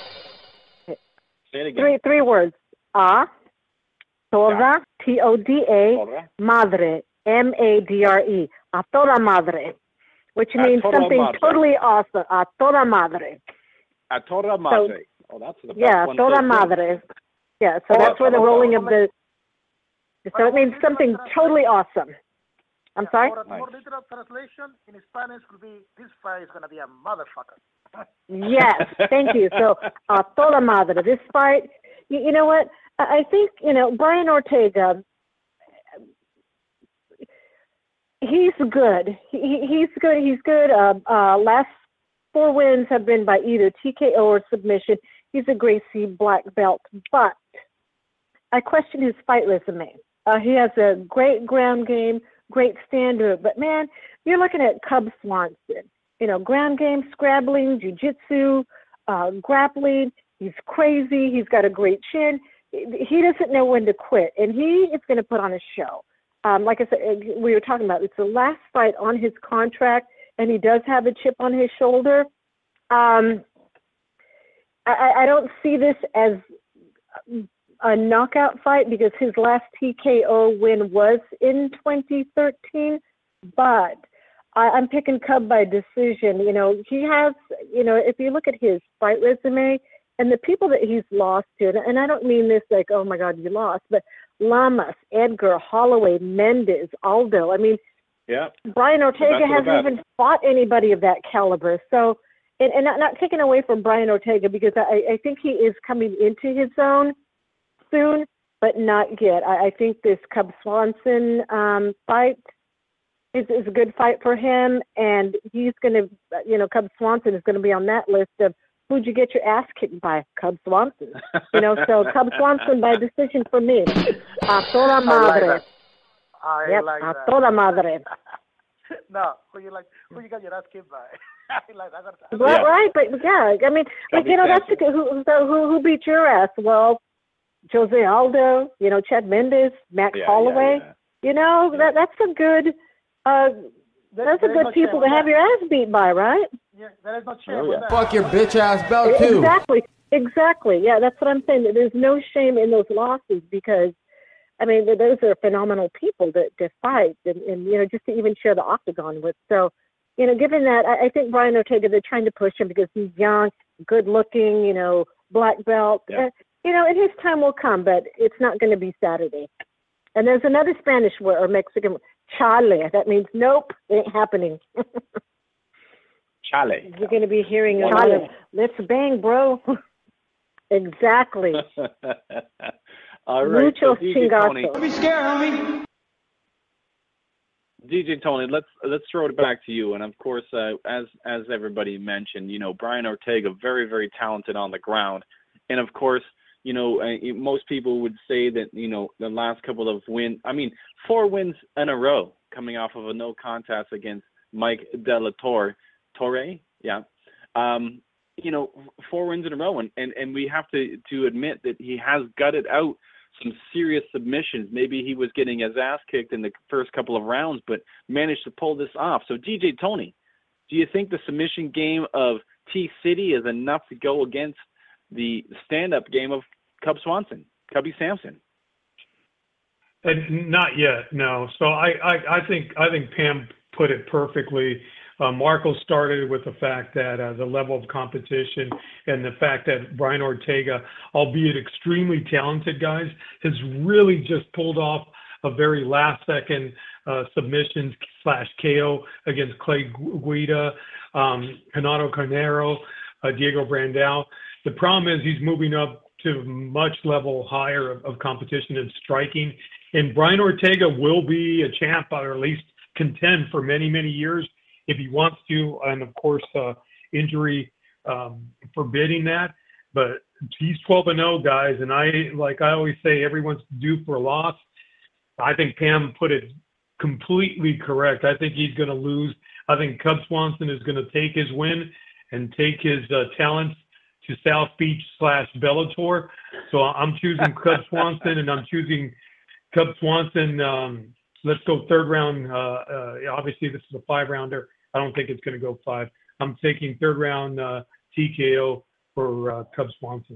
B: Say it again.
E: Three, three words. A, toda, T O D A, madre, M A D R E. A toda madre, which means something madre. totally awesome. A toda madre.
B: A toda madre. So, oh, that's the best
E: yeah,
B: one.
E: toda madre. Yeah, so oh, that's where the oh, rolling oh, of the... So it means something totally awesome. I'm sorry?
F: Or a more literal translation in Spanish could be, this fight is going to be a motherfucker.
E: Yes, thank you. So, uh, toda madre, this fight, you, you know what? I think, you know, Brian Ortega, he's good. He, he's good. He's good. Uh, uh, last four wins have been by either T K O or submission. He's a Gracie black belt, but I question his fight resume. Uh, he has a great ground game, great standard, but man, you're looking at Cub Swanson. you know, ground game, scrabbling, jiu-jitsu, uh, grappling. He's crazy. He's got a great chin. He doesn't know when to quit, and he is going to put on a show. Um, like I said, we were talking about, it's the last fight on his contract, and he does have a chip on his shoulder. Um, I, I don't see this as a knockout fight because his last T K O win was in twenty thirteen, but I, I'm picking Cub by decision. You know, he has, you know, if you look at his fight resume and the people that he's lost to, and I don't mean this like, oh my God, you lost, but Lamas, Edgar, Holloway, Mendez, Aldo. I mean,
B: yeah.
E: Brian Ortega hasn't even fought anybody of that caliber. So, and, and not, not taking away from Brian Ortega because I, I think he is coming into his own soon, but not yet. I, I think this Cub Swanson um, fight is, is a good fight for him, and he's going to, you know, Cub Swanson is going to be on that list of who'd you get your ass kicked by? Cub Swanson. You know, so Cub Swanson by decision for me. A toda madre.
F: I
E: yep,
F: like
E: a
F: that.
E: toda madre.
F: No, who you like? Who you got your ass kicked by? I like that.
E: Right, yeah. right, but yeah, I mean, like, you know, that's the, who, so who who beat your ass? Well, Jose Aldo, you know, Chad Mendes, Max yeah, Holloway. Yeah, yeah. You know, yeah. that that's a good, uh, that's there, a good no people to have your ass beat by, right?
F: Yeah, there is no shame.
J: Oh, yeah. Fuck your bitch ass belt too.
E: Exactly, exactly. Yeah, that's what I'm saying. There's no shame in those losses because, I mean, those are phenomenal people to, to fight and, and, you know, just to even share the octagon with. So, you know, given that, I, I think Brian Ortega, they're trying to push him because he's young, good looking, you know, black belt. Yeah. Uh, you know, and his time will come, but it's not going to be Saturday. And there's another Spanish word or Mexican, chale. That means nope, it ain't happening.
B: Chale.
E: You're going to be hearing a lot of, let's bang, bro. Exactly.
B: All right.
E: Muchos
B: so D J Tony.
J: Don't be scared, homie.
B: D J Tony, let's let's throw it back to you. And of course, uh, as as everybody mentioned, you know, Brian Ortega, very very talented on the ground, and of course, you know, uh, most people would say that, you know, the last couple of wins, I mean, four wins in a row coming off of a no contest against Mike De La Torre, Torre, yeah. Um, you know, four wins in a row. And, and, and we have to, to admit that he has gutted out some serious submissions. Maybe he was getting his ass kicked in the first couple of rounds, but managed to pull this off. So, D J Tony, do you think the submission game of T-City is enough to go against the stand-up game of Cub Swanson, Cubby Sampson?
H: And not yet, no. So I, I, I think I think Pam put it perfectly. Uh, Marco started with the fact that uh, the level of competition and the fact that Brian Ortega, albeit extremely talented guys, has really just pulled off a very last-second uh, submission slash K O against Clay Guida, um, Renato Carnero, uh, Diego Brandao. The problem is he's moving up to much level higher of, of competition and striking. And Brian Ortega will be a champ, or at least contend for many, many years if he wants to. And of course, uh, injury um, forbidding that. But he's twelve and oh, guys. And I, like I always say, everyone's due for a loss. I think Pam put it completely correct. I think he's going to lose. I think Cub Swanson is going to take his win and take his uh, talents to South Beach slash Bellator. So I'm choosing Cub Swanson, and I'm choosing Cub Swanson. Um, let's go third round. Uh, uh, obviously, this is a five-rounder. I don't think it's going to go five. I'm taking third round uh, T K O for uh, Cub Swanson.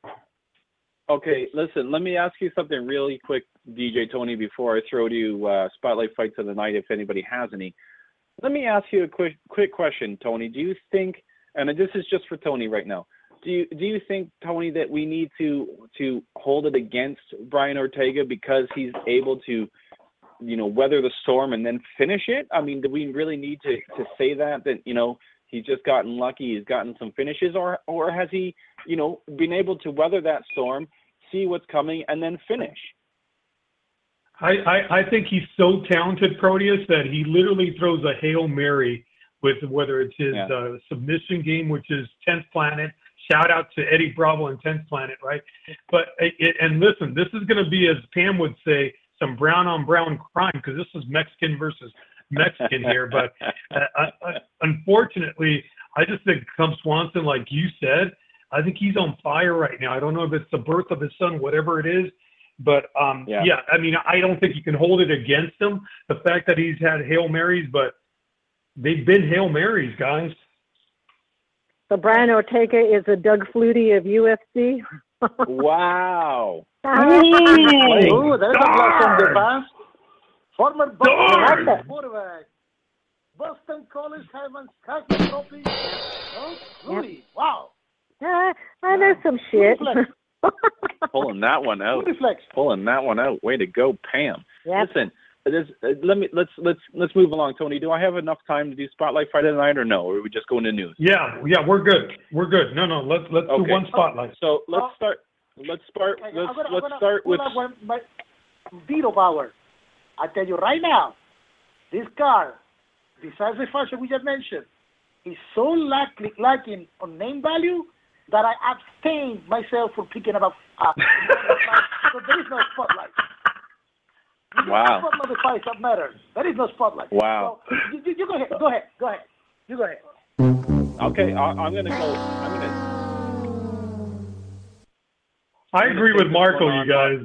B: Okay, listen, let me ask you something really quick, D J Tony, before I throw to you uh, Spotlight Fights of the Night, if anybody has any. Let me ask you a quick quick question, Tony. Do you think, and this is just for Tony right now, Do you do you think, Tony, that we need to to hold it against Brian Ortega because he's able to, you know, weather the storm and then finish it? I mean, do we really need to, to say that, that, you know, he's just gotten lucky, he's gotten some finishes, or or has he, you know, been able to weather that storm, see what's coming, and then finish?
H: I, I, I think he's so talented, Proteus, that he literally throws a Hail Mary with whether it's his yeah. uh, submission game, which is tenth Planet. Shout out to Eddie Bravo and tenth Planet, right? But it, and listen, this is going to be, as Pam would say, some brown on brown crime, because this is Mexican versus Mexican here, but uh, I, unfortunately, I just think come Swanson, like you said, I think he's on fire right now. I don't know if it's the birth of his son, whatever it is, but um, yeah. yeah, I mean, I don't think you can hold it against him, the fact that he's had Hail Marys, but they've been Hail Marys, guys.
E: So Brian Ortega is a Doug Flutie of U F C.
B: Wow.
F: Ooh, there's a blast from the past. Former Boston quarterback. Boston College Heisman Trophy. Oh, Flutie. Yep. Wow.
E: Uh, I know some shit.
B: Pulling that one out. Pulling that one out. Way to go, Pam.
E: Yep.
B: Listen, this, uh, let me let's let's let's move along, Tony. Do I have enough time to do Spotlight Friday night, or no? Or are we just going to news?
H: Yeah, yeah, we're good. We're good. No, no, let's let's
B: okay.
H: do one spotlight.
B: So let's start. Let's start. Let's
F: gonna,
B: let's
F: gonna,
B: start with
F: my veto power. I tell you right now, this car, besides the function we just mentioned, is so lacking lacking on name value that I abstained myself from picking up. Uh, so there is no spotlight.
B: Wow.
F: Spotlight the price that matters. There is no spotlight.
B: Wow.
F: So you, you, you go ahead. Go ahead. Go ahead. You go ahead.
B: Okay, I, I'm gonna go. I'm gonna.
H: I agree with Marco, you guys.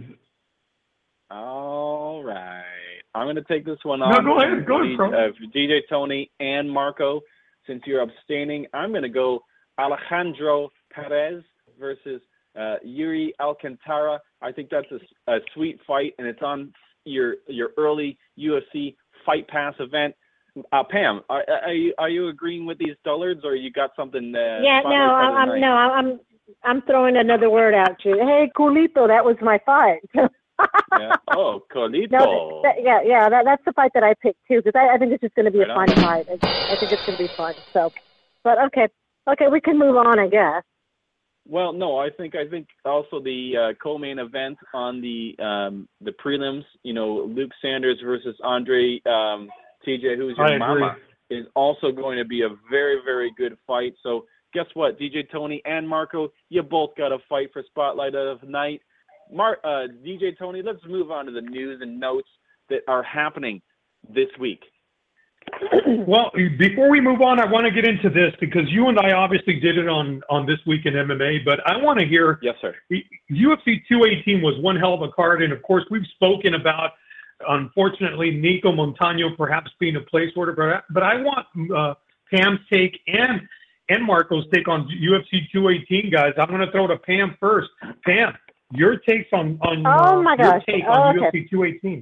B: All right. I'm going to take this one on.
H: No, go ahead. Go ahead, bro.
B: Uh, D J Tony and Marco, since you're abstaining, I'm going to go Alejandro Perez versus uh, Yuri Alcantara. I think that's a, a sweet fight, and it's on your your early U F C Fight Pass event. Uh, Pam, are, are you are you agreeing with these dullards, or you got something? Uh,
E: yeah, no, I'm night? no, I'm I'm throwing another word at you. Hey, Culito, that was my fight.
B: yeah. Oh, Culito.
E: No, that, that, yeah, yeah, that, that's the fight that I picked too, because I, I think it's just going to be right a fun
B: on.
E: fight. I, I think it's going to be fun. So, but okay, okay, we can move on, I guess.
B: Well, no, I think I think also the uh, co-main event on the um, the prelims. You know, Luke Sanders versus Andre um, T J, who's your
H: I
B: mama,
H: agree.
B: is also going to be a very very good fight. So guess what, D J Tony and Marco, you both got a fight for Spotlight of the Night. Mar- uh, D J Tony, let's move on to the news and notes that are happening this week.
H: Well, before we move on, I want to get into this because you and I obviously did it on, on This Week in M M A, but I want to hear.
B: Yes, sir.
H: U F C two eighteen was one hell of a card, and of course, we've spoken about, unfortunately, Nico Montano perhaps being a place order, but, but I want uh, Pam's take and and Marco's take on U F C two eighteen, guys. I'm going to throw to Pam first. Pam, your takes on, on
E: oh my
H: uh,
E: gosh.
H: your take
E: oh,
H: on
E: okay.
H: U F C two eighteen.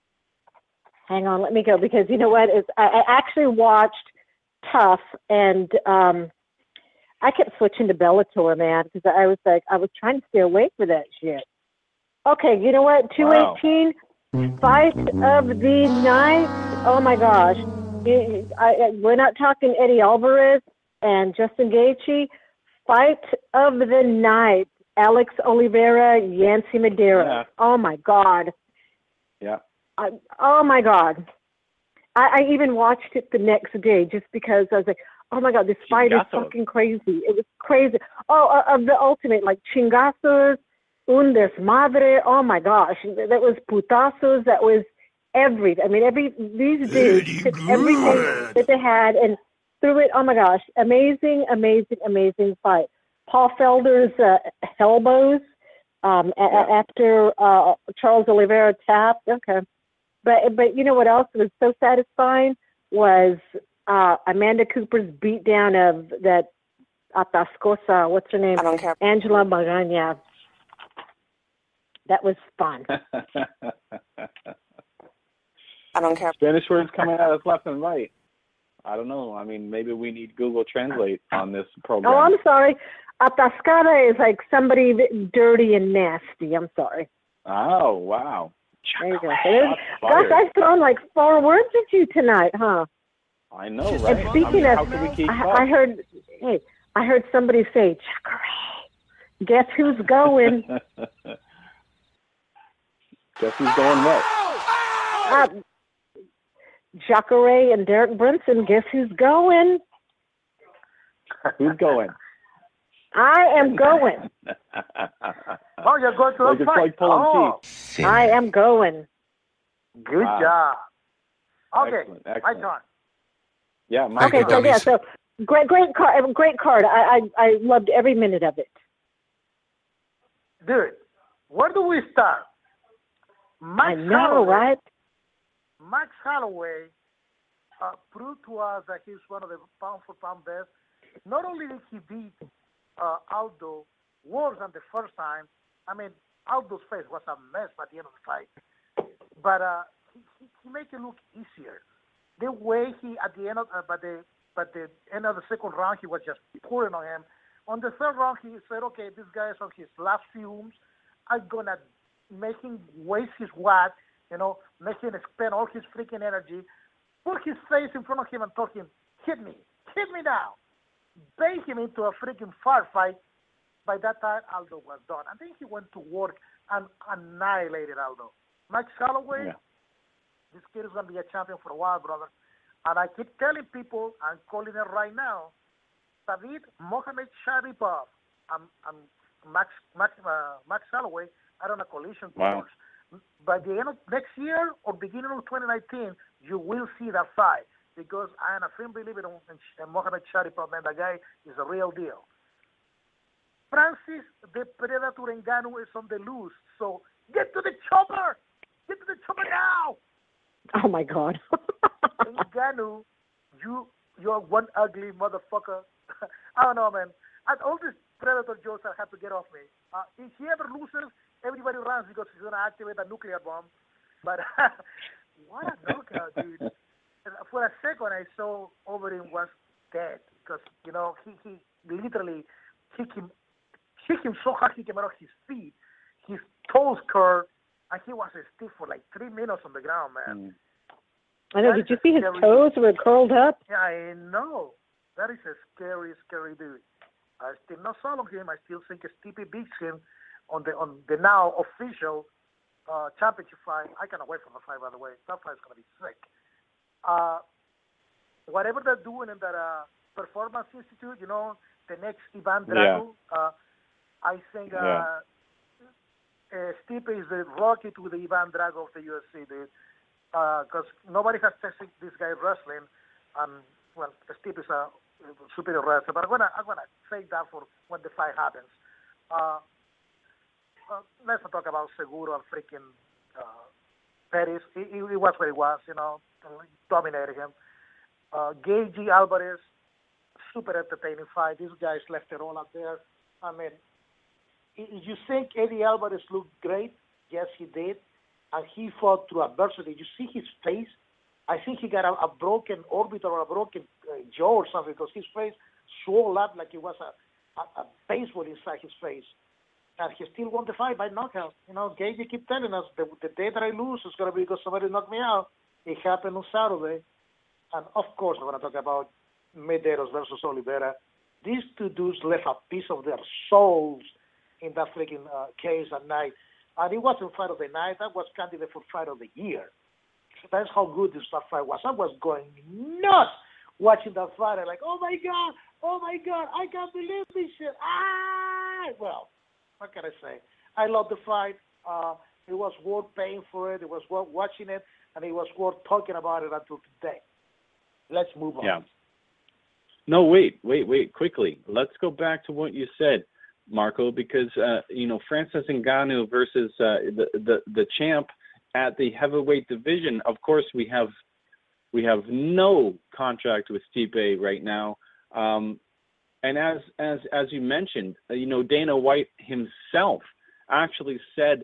E: Hang on, let me go, because you know what is I, I actually watched Tough, and um, I kept switching to Bellator, man, because I was like, I was trying to stay away for that shit. Okay, you know what? two eighteen, wow. Fight of the night. Oh my gosh. I, I, we're not talking Eddie Alvarez and Justin Gaethje. Fight of the night. Alex Oliveira, Yancy Medeiros.
B: Yeah.
E: Oh my God.
B: Yeah.
E: I, oh my God. I, I even watched it the next day just because I was like, oh my God, this fight is fucking crazy. It was crazy. Oh, uh, of the ultimate, like chingazos, un desmadre. Oh my gosh. That was putazos. That was everything. I mean, every, these dudes took everything that they had and threw it. Oh my gosh. Amazing, amazing, amazing fight. Paul Felder's uh, elbows um, a-
B: yeah.
E: after uh, Charles Oliveira tapped. Okay. But but you know what else was so satisfying was uh, Amanda Cooper's beatdown of that Atascosa, what's her name?
K: I don't care.
E: Angela Magana. That was fun.
K: I don't care.
B: Spanish words coming at us left and right. I don't know. I mean, maybe we need Google Translate on this program.
E: Oh, I'm sorry. Atascada is like somebody dirty and nasty. I'm sorry.
B: Oh, wow.
E: There you go. So gosh, I've thrown like four words at you tonight, huh?
B: I know, right?
E: And speaking
B: I mean,
E: of,
B: how can we keep
E: I, I heard, hey, I heard somebody say, Jacare. Guess who's going?
B: Guess who's going what?
E: Uh, Jacare and Derek Brunson. Guess who's going?
B: Who's going?
E: I am going.
F: Oh, you're going to
B: like
F: the
B: it's
F: fight.
B: like pulling
F: oh.
B: teeth.
E: I am going.
F: Good
B: wow.
F: job. Okay,
B: Excellent.
F: my
B: Excellent.
F: turn.
B: Yeah, my
E: Okay, so yeah, so great, great card, great card. I, I, I loved every minute of it.
F: Dude, where do we start? Max
E: I know,
F: Holloway,
E: right?
F: Max Holloway uh, proved to us that he's one of the pound for pound best. Not only did he beat uh, Aldo worse than the first time, I mean, Aldo's face was a mess by the end of the fight, but uh, he, he, he made it look easier. The way he, at the end of, uh, by the, by the end of the second round, he was just pouring on him. On the third round, he said, okay, this guy is on his last fumes. I'm going to make him waste his watt, you know, make him expend all his freaking energy, put his face in front of him and told him, hit me, hit me now. Bait him into a freaking firefight. By that time, Aldo was done. I think he went to work and annihilated Aldo. Max Holloway,
B: Yeah.
F: this kid is going to be a champion for a while, brother. And I keep telling people, I'm calling it right now, David Mohamed Sharipov and, and Max, Max, uh, Max Holloway are on a collision
B: Wow.
F: course. By the end of next year or beginning of twenty nineteen, you will see that fight because I am a firm believer in, in Mohamed Sharipov, man. That guy is a real deal. Francis the Predator Ngannou is on the loose, so get to the chopper! Get to the chopper now!
E: Oh my God.
F: Ngannou, you you're one ugly motherfucker. I don't know, man. And all these Predator jokes I have to get off me. Uh, if he ever loses, everybody runs because he's gonna activate a nuclear bomb. But what a knockout, dude! And for a second, I saw Overeem was dead because you know he he literally kicked him, kicked him so hard he came out of his feet. His toes curved, and he was stiff for like three minutes on the ground, man.
B: Mm.
E: I know.
F: That
E: Did
F: is
E: you
F: a
E: see his
F: scary-
E: toes were curled up?
F: Yeah, I know. That is a scary, scary dude. I still not sold on him. I still think Stipe beats him on the on the now official uh, championship fight. I cannot wait for the fight, by the way. That fight's gonna be sick. Uh, whatever they're doing in that uh, Performance Institute, you know, the next Ivan Drago.
B: Yeah.
F: Uh, I think uh,
B: Yeah.
F: uh, Stipe is the Rocky to the Ivan Drago of the U F C, dude. Because uh, nobody has tested this guy wrestling, and well, Stipe is a superior wrestler. But I'm gonna I'm gonna save that for when the fight happens. Uh, uh, let's not talk about Seguro and freaking uh, Pettis. He, he, he was what he was, you know, dominated him. Uh, Gagey Alvarez, super entertaining fight. These guys left it all out there. I mean, i- you think Eddie Alvarez looked great? Yes, he did. And he fought through adversity. You see his face? I think he got a, a broken orbital or a broken uh, jaw or something because his face swelled up like it was a, a, a baseball inside his face. And he still won the fight by knockout. You know, Gagey keep telling us the, the day that I lose is going to be because somebody knocked me out. It happened on Saturday. And, of course, I'm going to talk about Medeiros versus Oliveira. These two dudes left a piece of their souls in that freaking uh, case at night. And it wasn't fight of the night. That was candidate for fight of the year. That's how good this that fight was. I was going nuts watching that fight. I'm like, oh, my God. Oh, my God. I can't believe this shit. Ah! Well, what can I say? I love the fight. Uh, it was worth paying for it. It was worth watching it. And it was worth talking about it until today. Let's move on.
B: Yeah. No, wait, wait, wait, quickly. Let's go back to what you said, Marco, because, uh, you know, Francis Ngannou versus uh, the, the, the champ at the heavyweight division. Of course, we have we have no contract with Stipe right now. Um, and as, as, as you mentioned, uh, you know, Dana White himself actually said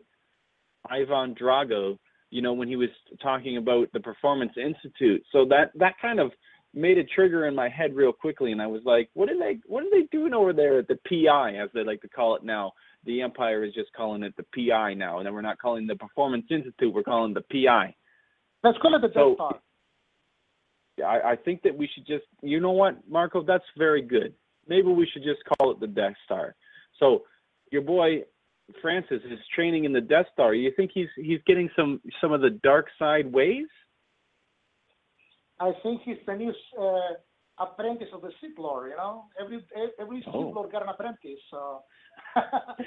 B: Ivan Drago, you know, when he was talking about the Performance Institute. So that, that kind of made a trigger in my head real quickly, and I was like, what are they what are they doing over there at the P I, as they like to call it now? The Empire is just calling it the P I now, and then we're not calling the Performance Institute, we're calling it the P I.
F: Let's call it the
B: So,
F: Death Star.
B: Yeah, I, I think that we should just, you know what, Marco, that's very good. Maybe we should just call it the Death Star. So your boy Francis is training in the Death Star. You think he's he's getting some some of the dark side ways?
F: I think he's the new uh, apprentice of the Sith Lord, you know? Every every
B: Oh.
F: Sith Lord got an apprentice, so...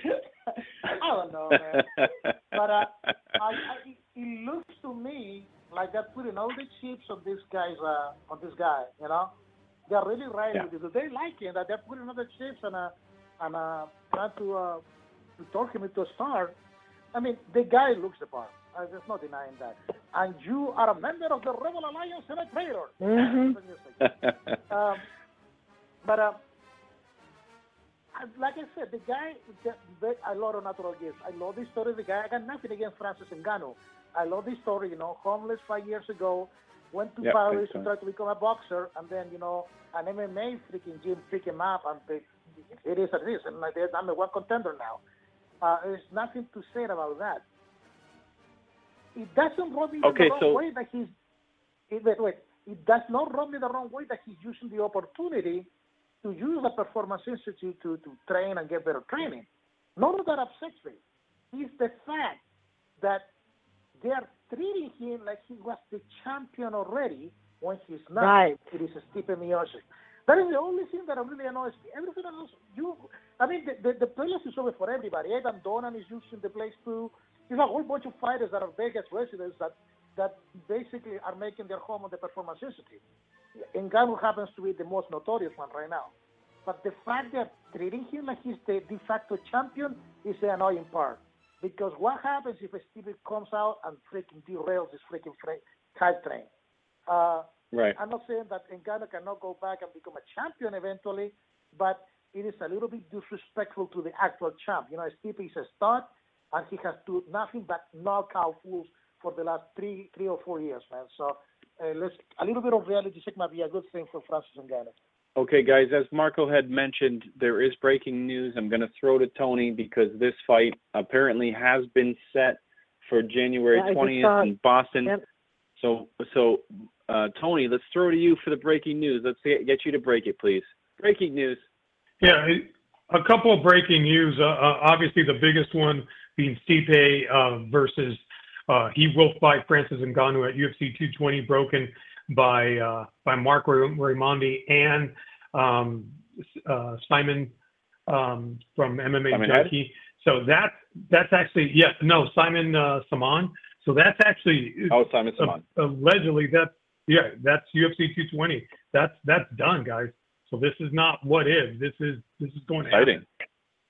F: I don't know, man. But uh, I, I, it looks to me like they're putting all the chips on this guy's uh, on this guy. You know, they're really riding
B: Yeah.
F: with it. They like it that they're putting all the chips and uh, and uh, trying to uh, to talk him into a star. I mean, the guy looks the part. Uh, there's no denying that. And you are a member of the Rebel Alliance and a traitor.
E: Mm-hmm.
F: um, but uh, I- like I said, the guy, the, the, I love the natural gifts. I love the story of the guy. I got nothing against Francis Ngannou. I love the story, you know, homeless five years ago, went to
B: Yep,
F: Paris to
B: excellent.
F: try to become a boxer, and then, you know, an M M A freaking gym picked him up, and they, it is what it is. And like, they're number one contender now. Uh, there's nothing to say about that. It doesn't rub me
B: Okay,
F: the wrong
B: so-
F: way that he's. It, wait, wait. It does not rub me the wrong way that he's using the opportunity to use the Performance Institute to, to train and get better training. None of that upsets me. It's the fact that they are treating him like he was the champion already when he's not.
E: Right.
F: It is Stipe Miocic. That is the only thing that really annoys me. Everything else, you, I mean, the, the, the place is over for everybody. Adam Donan is using the place too. You have a whole bunch of fighters that are Vegas residents that, that basically are making their home on the Performance Institute. Ngannou happens to be the most notorious one right now. But the fact that treating him like he's the de facto champion is the annoying part. Because what happens if Steve comes out and freaking derails this freaking fra- hype train? Uh,
B: Right.
F: I'm not saying that Ngannou cannot go back and become a champion eventually, but it is a little bit disrespectful to the actual champ. You know, Steve is a stud, and he has done nothing but knock out fools for the last three, three or four years, man. So uh, let's a little bit of reality check might be a good thing for Francis Ngannou.
B: Okay, guys, as Marco had mentioned, there is breaking news. I'm going to throw to Tony because this fight apparently has been set for January
E: Yeah, I just
B: twentieth
E: saw it.
B: in Boston.
E: Yep.
B: So, so uh, Tony, let's throw to you for the breaking news. Let's get, get you to break it, please. Breaking news.
H: Yeah, a couple of breaking news. Uh, uh, obviously, the biggest one being Stipe uh, versus uh, he will fight Francis Ngannou at U F C two twenty, broken by uh, by Mark Raimondi and um, uh, Simon um, from M M A
B: Simon
H: Junkie. So that that's actually yeah no Simon uh, Saman. So that's actually
B: Oh, Simon Saman.
H: uh, allegedly that's yeah that's U F C two twenty. That's that's done, guys. So this is not what if. This is this is going to
B: Exciting.
H: happen.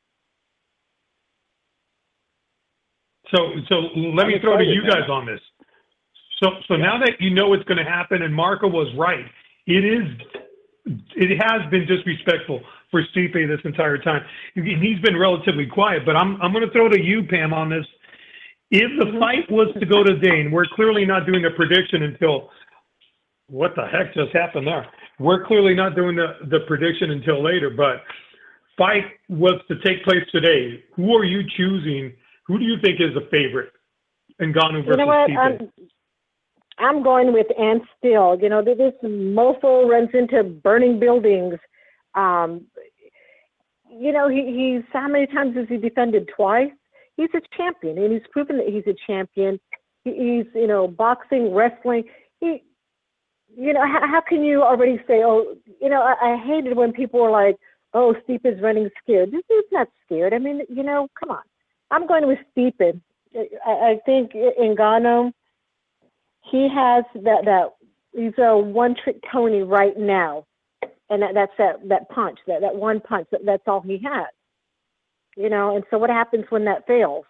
H: So so let
B: I'm
H: me throw to
B: excited,
H: you
B: man.
H: guys on this. So so now that you know it's going to happen, and Marco was right, it is it has been disrespectful for Stipe this entire time. And he's been relatively quiet, but I'm I'm going to throw to you, Pam, on this. If the
E: Mm-hmm.
H: fight was to go to Dane, we're clearly not doing a prediction until what the heck just happened there? We're clearly not doing the, the prediction until later, but fight was to take place today. Who are you choosing? Who do you think is the favorite? Ngannou versus
E: You know what?
H: Stipe.
E: I'm, I'm going with Ant Still. You know, this mofo runs into burning buildings. Um, you know, he, he's how many times has he defended? Twice. He's a champion, and he's proven that he's a champion. He, he's, you know, boxing, wrestling. He, you know, how, how can you already say, oh, you know, I, I hated when people were like, oh, Stipe is running scared. This is not scared. I mean, you know, come on. I'm going with Stipe. I, I think Ngannou, he has that, that he's a one-trick Tony right now. And that, that's that, that punch, that, that one punch, that, that's all he has. You know, and so what happens when that fails?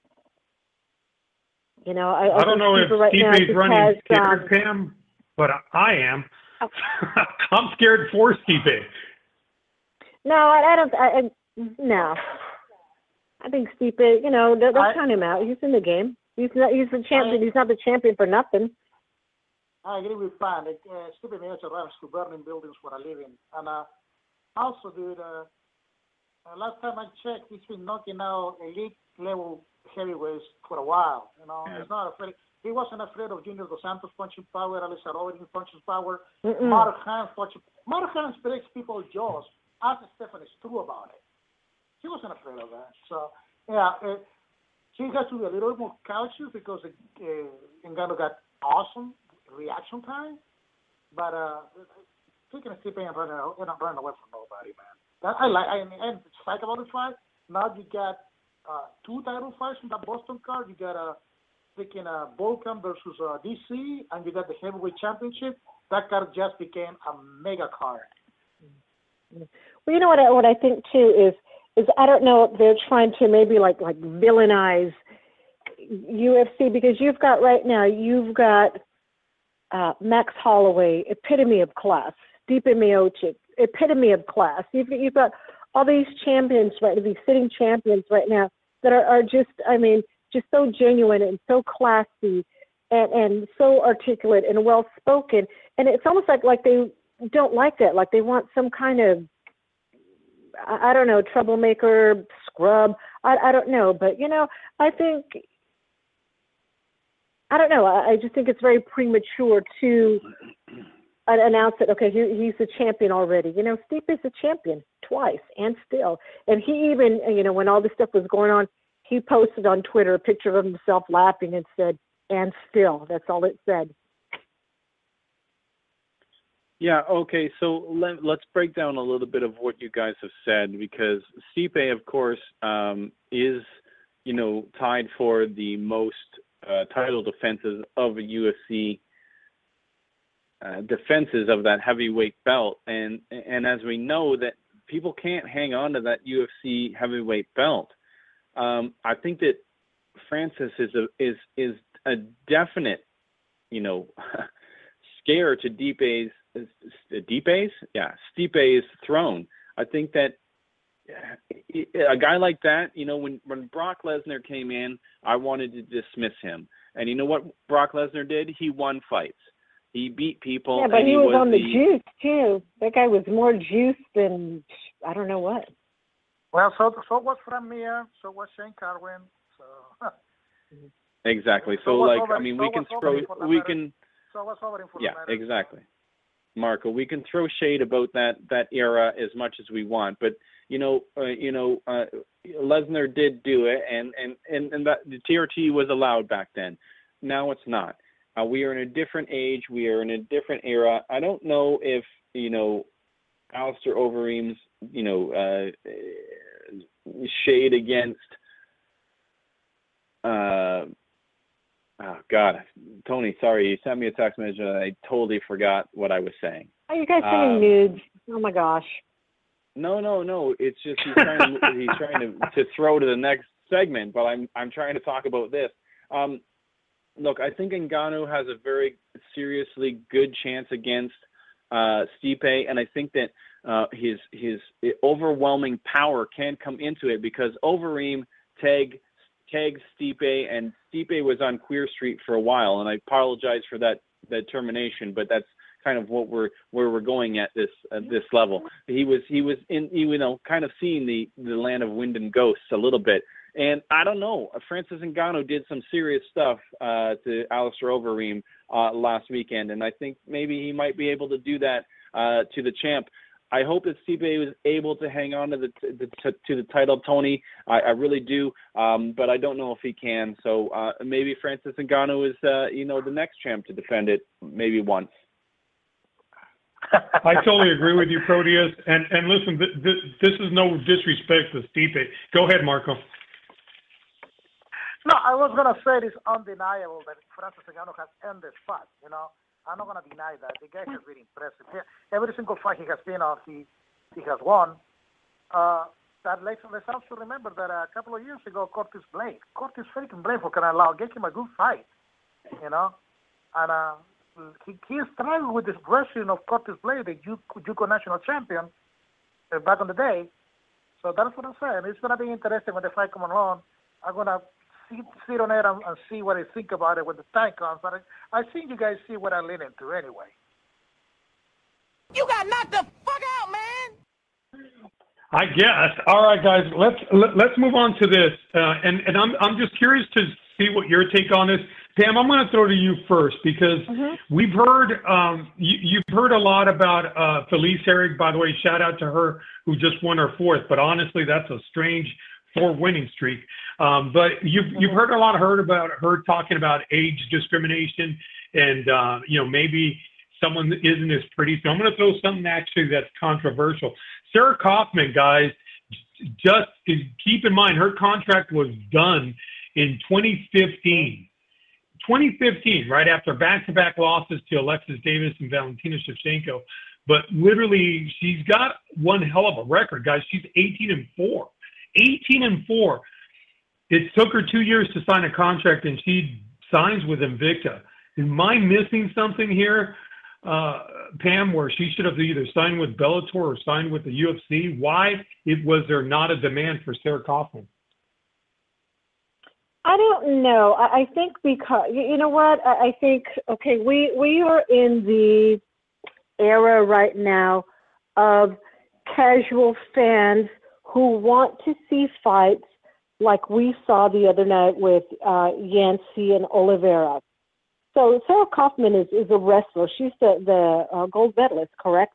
E: You know, I,
H: I don't know if
E: right now
H: Stipe's
E: just
H: running
E: has,
H: scared,
E: um,
H: Pam, but I am. I'm scared for Stipe.
E: No, I, I don't. I, I, no, I think Stipe. You know, they'll, they'll
F: I-
E: count him out. He's in the game. He's not. He's the champion. He's not the champion for nothing.
F: I agree with Pan. Like, uh, Stipe Miocic runs to burning buildings for a living. And uh, also, dude, uh, uh, last time I checked, he's been knocking out elite level heavyweights for a while. You know,
B: Yeah.
F: he's not afraid. He wasn't afraid of Junior Dos Santos punching power, Alistair Overeem punching power,
E: Mm-mm.
F: Mark Hans punching. Mark Hans breaks people's jaws. Ask Stefan is true about it. He wasn't afraid of that. So, yeah, uh, he has to be a little more cautious because uh, Ngannou got awesome reaction time. But uh, taking a Stipe and running, and running away from nobody, man. That, I like. I mean, I'm excited about the fight. Now you got uh, two title fights in that Boston card. You got a freaking uh, Vulcan versus uh, D C, and you got the heavyweight championship. That card just became a mega card.
E: Well, you know what I, what I think too is is I don't know if they're trying to maybe like like villainize U F C, because you've got right now you've got uh, Max Holloway, epitome of class, Stipe Miocic, epitome of class. You've you've got all these champions right, these sitting champions right now that are, are just, I mean, just so genuine and so classy and, and so articulate and well spoken. And it's almost like like they don't like that, like they want some kind of, I, I don't know, troublemaker, scrub. I I don't know, but you know, I think. I don't know. I just think it's very premature to announce that, okay, he, he's a champion already. You know, Stipe is a champion twice and still. And he even, you know, when all this stuff was going on, he posted on Twitter a picture of himself laughing and said, and still. That's all it said.
B: Yeah, okay, so let, let's break down a little bit of what you guys have said, because Stipe, of course, um, is, you know, tied for the most Uh, title defenses of a U F C uh, defenses of that heavyweight belt, and and as we know that people can't hang on to that U F C heavyweight belt. Um, I think that Francis is a is is a definite, you know, scare to Stipe's Stipe's yeah Stipe's throne. I think that a guy like that, you know, when, when Brock Lesnar came in, I wanted to dismiss him. And you know what Brock Lesnar did? He won fights. He beat people.
E: Yeah, but
B: and
E: he,
B: he
E: was,
B: was
E: on the,
B: the
E: juice, too. That guy was more juice than I don't know what.
F: Well, so so was Frank Mir, so was Shane Carwin. So
B: exactly. So,
F: so
B: like,
F: over,
B: I mean,
F: so
B: we can throw, we matter. can,
F: so was over for
B: yeah,
F: matter,
B: exactly. Marco, we can throw shade about that that era as much as we want, but you know, uh, you know, uh, Lesnar did do it, and and and, and that, the T R T was allowed back then. Now it's not. Uh, we are in a different age. We are in a different era. I don't know if you know, Alistair Overeem's, you know, uh, shade against. Uh, oh God, Tony, sorry, you sent me a text message. And I totally forgot what I was saying.
E: Are you guys sending
B: um,
E: nudes? Oh my gosh.
B: No, no, no. It's just he's trying to he's trying to, to throw to the next segment, but I'm I'm trying to talk about this. Um, look, I think Ngannou has a very seriously good chance against uh, Stipe, and I think that uh, his his overwhelming power can come into it because Overeem tagged tagged Stipe, and Stipe was on Queer Street for a while, and I apologize for that that termination, but that's kind of what we're where we're going at this at this level. He was he was in you know kind of seeing the the land of wind and ghosts a little bit, and I don't know. Francis Ngannou did some serious stuff uh, to Alistair Overeem uh, last weekend, and I think maybe he might be able to do that uh, to the champ. I hope that Stipe was able to hang on to the, the to, to the title, Tony. I, I really do, um, but I don't know if he can. So uh, maybe Francis Ngannou is uh, you know the next champ to defend it, maybe once.
H: I totally agree with you, Proteus. And and listen, th- th- this is no disrespect to Stipe. Go ahead, Marco.
F: No, I was going to say it's undeniable that Francis Ngannou has earned this fight, you know. I'm not going to deny that. The guy has been impressive. Every single fight he has been on, he, he has won. Uh, that let's, let's also remember that a couple of years ago, Curtis Blade, Curtis freaking Blade, for crying out loud, gave him a good fight, you know. And uh, he, he struggled with this version of Curtis Blade, the JUCO national champion, uh, back in the day. So that's what I'm saying. It's going to be interesting when the fight comes along. I'm going to sit, sit on it and, and see what I think about it when the time comes. But I, I think you guys see what I lean into anyway.
I: You got knocked the fuck out, man.
H: I guess. All right, guys. Let's let, let's move on to this. Uh, and and I'm I'm just curious to see what your take on this. Pam, I'm going to throw to you first because mm-hmm. we've heard um, you, you've heard a lot about uh, Felice Herrig. By the way, shout out to her who just won her fourth. But honestly, that's a strange four winning streak. Um, but you've mm-hmm. you've heard a lot of heard about her talking about age discrimination and uh, you know maybe someone isn't as pretty. So I'm going to throw something actually that's controversial. Sarah Kaufman, guys, just keep in mind her contract was done in twenty fifteen. twenty fifteen, right after back-to-back losses to Alexis Davis and Valentina Shevchenko. But literally, she's got one hell of a record, guys. She's eighteen and four. eighteen and four. It took her two years to sign a contract, and she signs with Invicta. Am I missing something here, uh, Pam, where she should have either signed with Bellator or signed with the U F C? Why it, was there not a demand for Sarah Kaufman?
E: I don't know. I, I think because, you, you know what? I, I think, okay, we, we are in the era right now of casual fans who want to see fights like we saw the other night with uh, Yancy and Oliveira. So Sarah Kaufman is, is a wrestler. She's the, the uh, gold medalist, correct?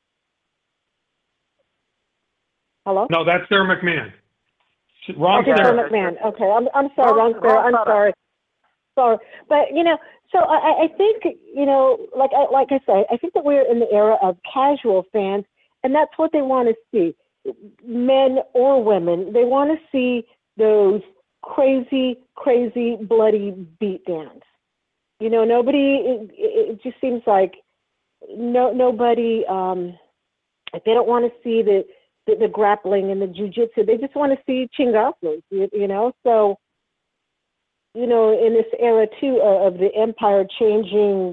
E: Hello?
H: No, that's Sarah McMahon. Ron
E: okay, Sarah McMahon. Okay, I'm I'm sorry, Ron Sarah. I'm sorry. Sorry, but you know, so I, I think you know, like I, like I say, I think that we're in the era of casual fans, and that's what they want to see, men or women. They want to see those crazy, crazy, bloody beatdowns. You know, nobody. It, it just seems like no nobody. Um, they don't want to see the. The, the grappling and the jiu-jitsu. They just want to see chingazos, you, you know? So, you know, in this era, too, uh, of the empire changing,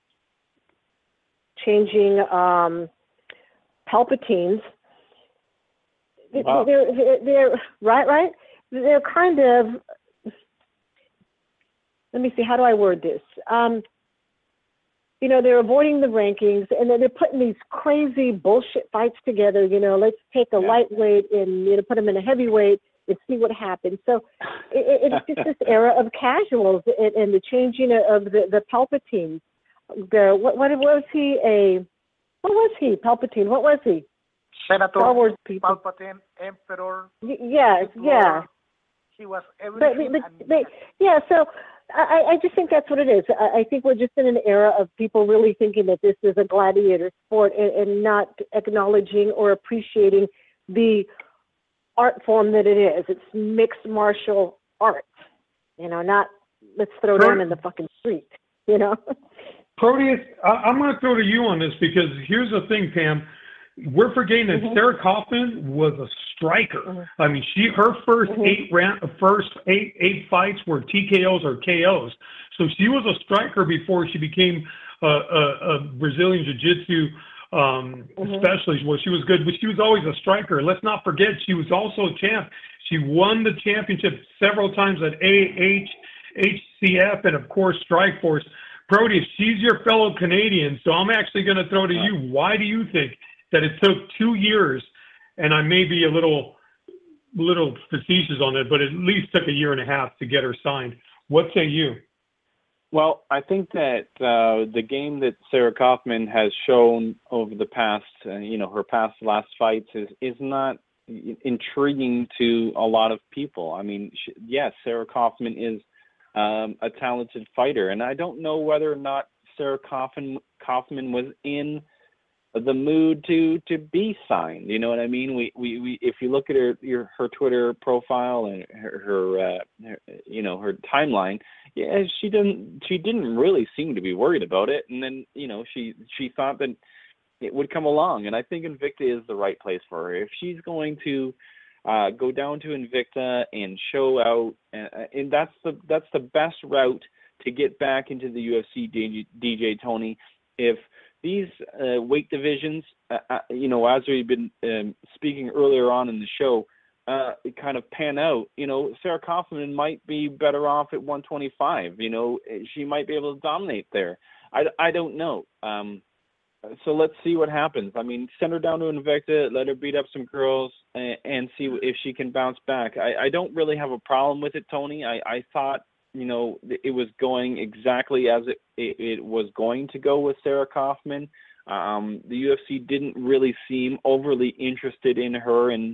E: changing um, Palpatines, wow. they're, they're, they're, right, right? They're kind of, let me see, how do I word this? Um, You know, they're avoiding the rankings, and then they're putting these crazy bullshit fights together. You know, let's take a yeah. lightweight and, you know, put them in a heavyweight and see what happens. So it, it's just this era of casuals and, and the changing of the, the Palpatines. The, what, what was he? A, what was he? Palpatine. What was he?
F: Senator
E: Star Wars people.
F: Palpatine, Emperor.
E: Y- yes, yeah.
F: He was everything.
E: But, but, but, yeah, so I, I just think that's what it is. I, I think we're just in an era of people really thinking that this is a gladiator sport and, and not acknowledging or appreciating the art form that it is. It's mixed martial arts, you know, not let's throw
H: Pro-
E: down in the fucking street, you know.
H: Proteus, I, I'm going to throw to you on this because here's the thing, Pam. We're forgetting that mm-hmm. Sarah Kaufman was a striker. Mm-hmm. I mean, she her first mm-hmm. eight round, first eight eight fights were T K Os or K Os. So she was a striker before she became a, a, a Brazilian Jiu-Jitsu um, mm-hmm. specialist. Well, she was good, but she was always a striker. Let's not forget she was also a champ. She won the championship several times at A H, H C F, and of course Strikeforce. Proteus, she's your fellow Canadian, so I'm actually going to throw to you. Why do you think that it took two years, and I may be a little little facetious on it, but at least took a year and a half to get her signed? What say you?
B: Well, I think that uh, the game that Sarah Kaufman has shown over the past, uh, you know, her past last fights is, is not intriguing to a lot of people. I mean, she, yes, Sarah Kaufman is um, a talented fighter, and I don't know whether or not Sarah Kaufman, Kaufman was in the mood to to be signed. You know what I mean? We we, we if you look at her your her Twitter profile and her, her, uh, her you know her timeline, yeah, she didn't she didn't really seem to be worried about it. And then you know she she thought that it would come along. And I think Invicta is the right place for her if she's going to uh, go down to Invicta and show out. Uh, and that's the that's the best route to get back into the U F C, D J Tony. If these uh, weight divisions, uh, uh, you know, as we've been um, speaking earlier on in the show, uh, kind of pan out, you know, Sarah Kaufman might be better off at one twenty-five. You know, she might be able to dominate there. I, I don't know. Um, so let's see what happens. I mean, send her down to Invicta, let her beat up some girls, and, and see if she can bounce back. I, I don't really have a problem with it, Tony. I, I thought, you know, it was going exactly as it, it, it was going to go with Sarah Kaufman. Um, the U F C didn't really seem overly interested in her, and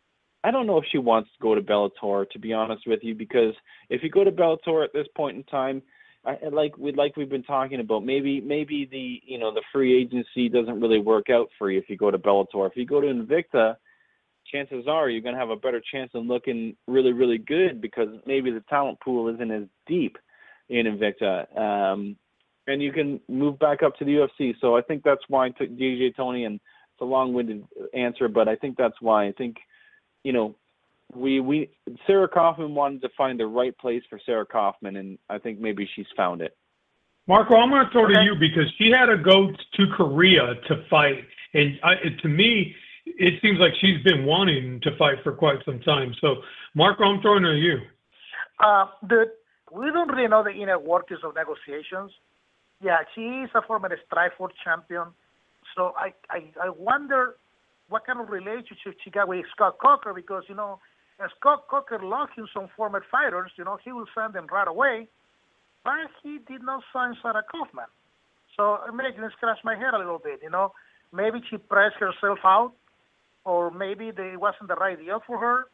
B: I don't know if she wants to go to Bellator, to be honest with you, because if you go to Bellator at this point in time, I, like we like we've been talking about, maybe maybe the you know the free agency doesn't really work out for you if you go to Bellator. If you go to Invicta, chances are you're going to have a better chance of looking really, really good because maybe the talent pool isn't as deep. in Invicta. Um, and you can move back up to the U F C. So I think that's why I took D J Toney, and it's a long-winded answer, but I think that's why. I think, you know, we we Sarah Kaufman wanted to find the right place for Sarah Kaufman, and I think maybe she's found it.
H: Marco, I'm going to throw to you because she had to go to Korea to fight, and I, to me, it seems like she's been wanting to fight for quite some time. So, Marco, I'm throwing it to you.
F: Uh, the, we don't really know the inner workings of negotiations. Yeah, she is a former Strikeforce champion. So I, I, I wonder what kind of relationship she got with Scott Coker, because, you know, as Scott Coker locked in some former fighters, you know, he will send them right away. But he did not sign Sarah Kaufman. So it makes me scratch my head a little bit, you know. Maybe she pressed herself out, or maybe it wasn't the right deal for her.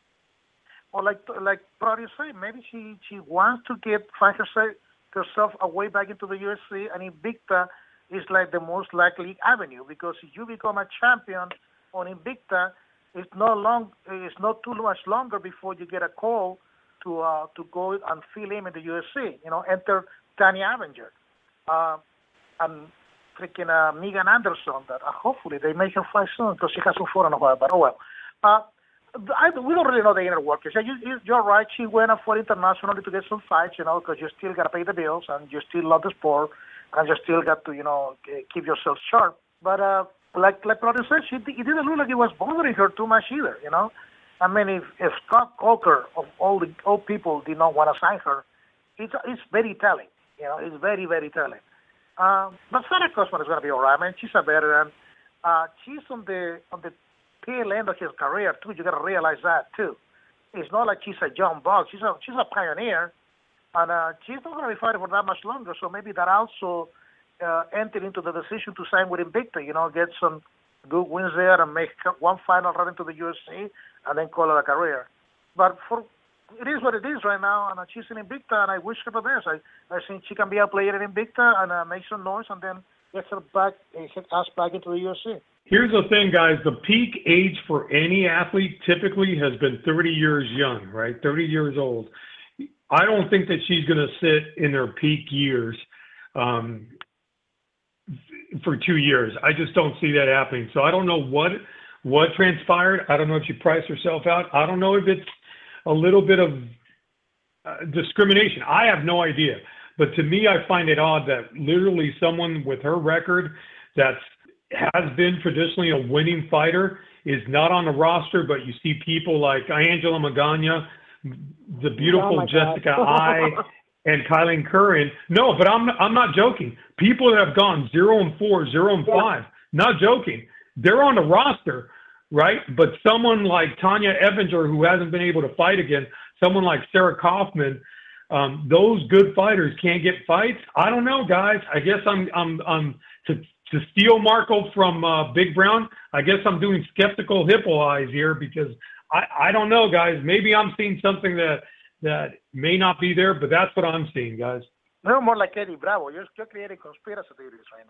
F: Or like like Brody said, maybe she, she wants to get find herself, herself away back into the U F C, and Invicta is like the most likely avenue, because if you become a champion on Invicta, it's no long, it's not too much longer before you get a call to uh, to go and fill in in the U F C. You know, enter Tanya Avenger, uh, and freaking uh, Megan Anderson. That uh, hopefully they make her fight soon, because she hasn't fought in a while. But oh well. Uh, I, we don't really know the inner workings. You, you, you're right. She went up for internationally to get some fights, you know, because you still got to pay the bills, and you still love the sport, and you still got to, you know, keep yourself sharp. But uh, like like Brody said, she, it didn't look like it was bothering her too much either, you know. I mean, if, if Scott Coker, of all the all people, did not want to sign her, it's it's very telling, you know. It's very, very telling. Um, but Sarah Kaufman is going to be all right. I mean, she's a veteran. Uh, she's on the on the tail end of his career too. You got to realize that too. It's not like she's a young buck. She's a she's a pioneer, and uh, she's not going to be fighting for that much longer. So maybe that also uh, entered into the decision to sign with Invicta. You know, get some good wins there and make one final run into the U F C, and then call it a career. But for it is what it is right now, and uh, she's in Invicta, and I wish her the best. I I think she can be a player in Invicta and uh, make some noise, and then get her back, get us back into the U F C.
H: Here's the thing, guys. The peak age for any athlete typically has been thirty years young, right? thirty years old. I don't think that she's going to sit in her peak years um, for two years. I just don't see that happening. So I don't know what what transpired. I don't know if she priced herself out. I don't know if it's a little bit of uh, discrimination. I have no idea. But to me, I find it odd that literally someone with her record that's has been traditionally a winning fighter is not on the roster, but you see people like Angela Magana, the beautiful oh Jessica Ai, and Kylie Curran. No, but I'm I'm not joking. People that have gone zero and four, zero and five, not joking. They're on the roster, right? But someone like Tanya Evinger, who hasn't been able to fight again, someone like Sarah Kaufman, um, those good fighters can't get fights. I don't know, guys. I guess I'm I'm I'm to. To steal Marco from uh, Big Brown, I guess I'm doing skeptical hippo eyes here, because I, I don't know, guys. Maybe I'm seeing something that that may not be there, but that's what I'm seeing, guys.
F: No, more like Eddie Bravo. You're, you're creating conspiracy theories right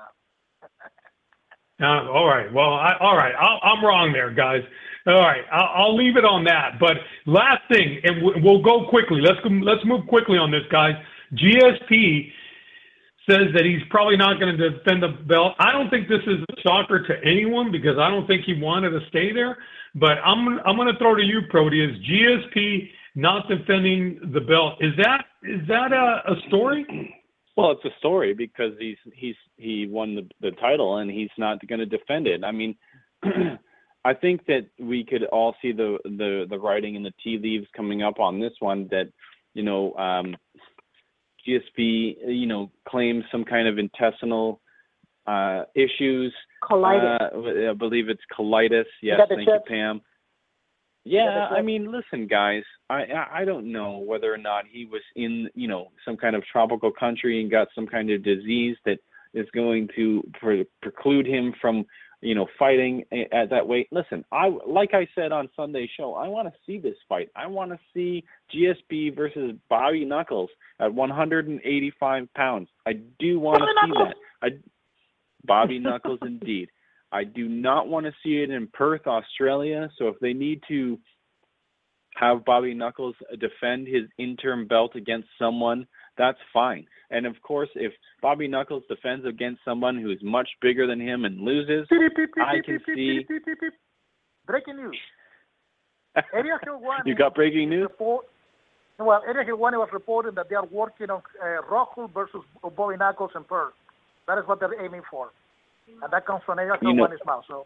F: now.
H: uh, all right. Well, I, all right. I'll, I'm wrong there, guys. All right. I'll, I'll leave it on that. But last thing, and we'll go quickly. Let's let's move quickly on this, guys. G S P says that he's probably not going to defend the belt. I don't think this is a shocker to anyone, because I don't think he wanted to stay there. But I'm I'm going to throw to you, Proteus. G S P not defending the belt. Is that is that a, a story?
B: Well, it's a story because he's he's he won the, the title and he's not going to defend it. I mean, I think that we could all see the, the the writing in the tea leaves coming up on this one, that, you know, um, G S P, you know, claims some kind of intestinal uh, issues.
E: Colitis.
B: Uh, I believe it's colitis. Yes,
E: you
B: thank you, Pam. Yeah, I mean, listen, guys, I I don't know whether or not he was in, you know, some kind of tropical country and got some kind of disease that is going to pre- preclude him from, you know, fighting at that weight. Listen, I like I said on Sunday's show, I want to see this fight. I want to see G S P versus Bobby Knuckles at one hundred eighty-five pounds. I do want to see that. I, Bobby Knuckles, indeed. I do not want to see it in Perth, Australia. So if they need to have Bobby Knuckles defend his interim belt against someone that's fine. And of course, if Bobby Knuckles defends against someone who's much bigger than him and loses, I can see.
F: Breaking news. Area Helwani
B: You got breaking news?
F: Report, well, Area Helwani was reporting that they are working on uh, Rockhold versus Bobby Knuckles in Perth. That is what they're aiming for. And that comes from Area Helwani's mouth. So.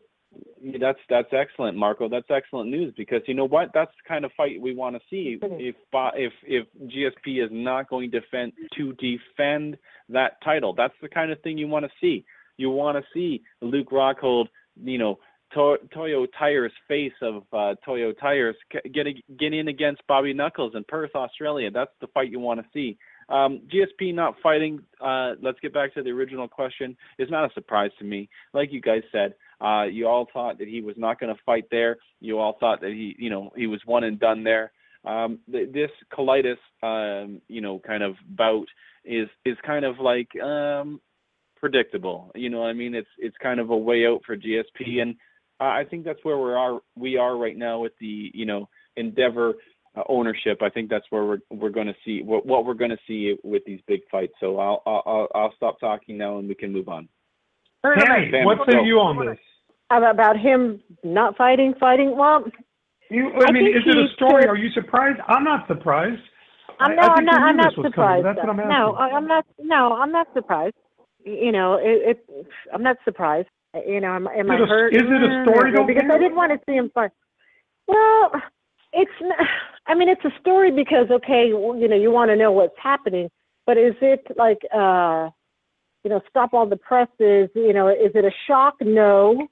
B: That's that's excellent, Marco. That's excellent news because you know what? That's the kind of fight we want to see. If if if G S P is not going to defend to defend that title, that's the kind of thing you want to see. You want to see Luke Rockhold, you know, to, Toyo Tires face of uh, Toyo Tires get get in against Bobby Knuckles in Perth, Australia. That's the fight you want to see. Um, G S P not fighting. Uh, let's get back to the original question. Is not a surprise to me. Like you guys said. Uh, you all thought that he was not going to fight there. You all thought that he, you know, he was one and done there. Um, th- this colitis, um, you know, kind of bout is is kind of like um, predictable. You know, I mean, it's it's kind of a way out for G S P, and uh, I think that's where we are we are right now with the, you know, Endeavor uh, ownership. I think that's where we're we're going to see what what we're going to see with these big fights. So I'll I'll I'll stop talking now and we can move on.
H: Hey, what say you on this?
E: About him not fighting, fighting. Well,
H: you, I, I mean, is it a story? Should... Are you surprised? I'm not surprised.
E: I'm, no, I, I I'm not. I'm not surprised. That's what I'm asking. No, I'm not. No, I'm not surprised. You know, it. it I'm not surprised. You know, am, am I
H: a,
E: hurt?
H: Is it a story?
E: No, because I didn't want to see him fight. Well, it's. Not, I mean, it's a story because okay, well, you know, you want to know what's happening, but is it like, uh, you know, stop all the presses? You know, is it a shock? No.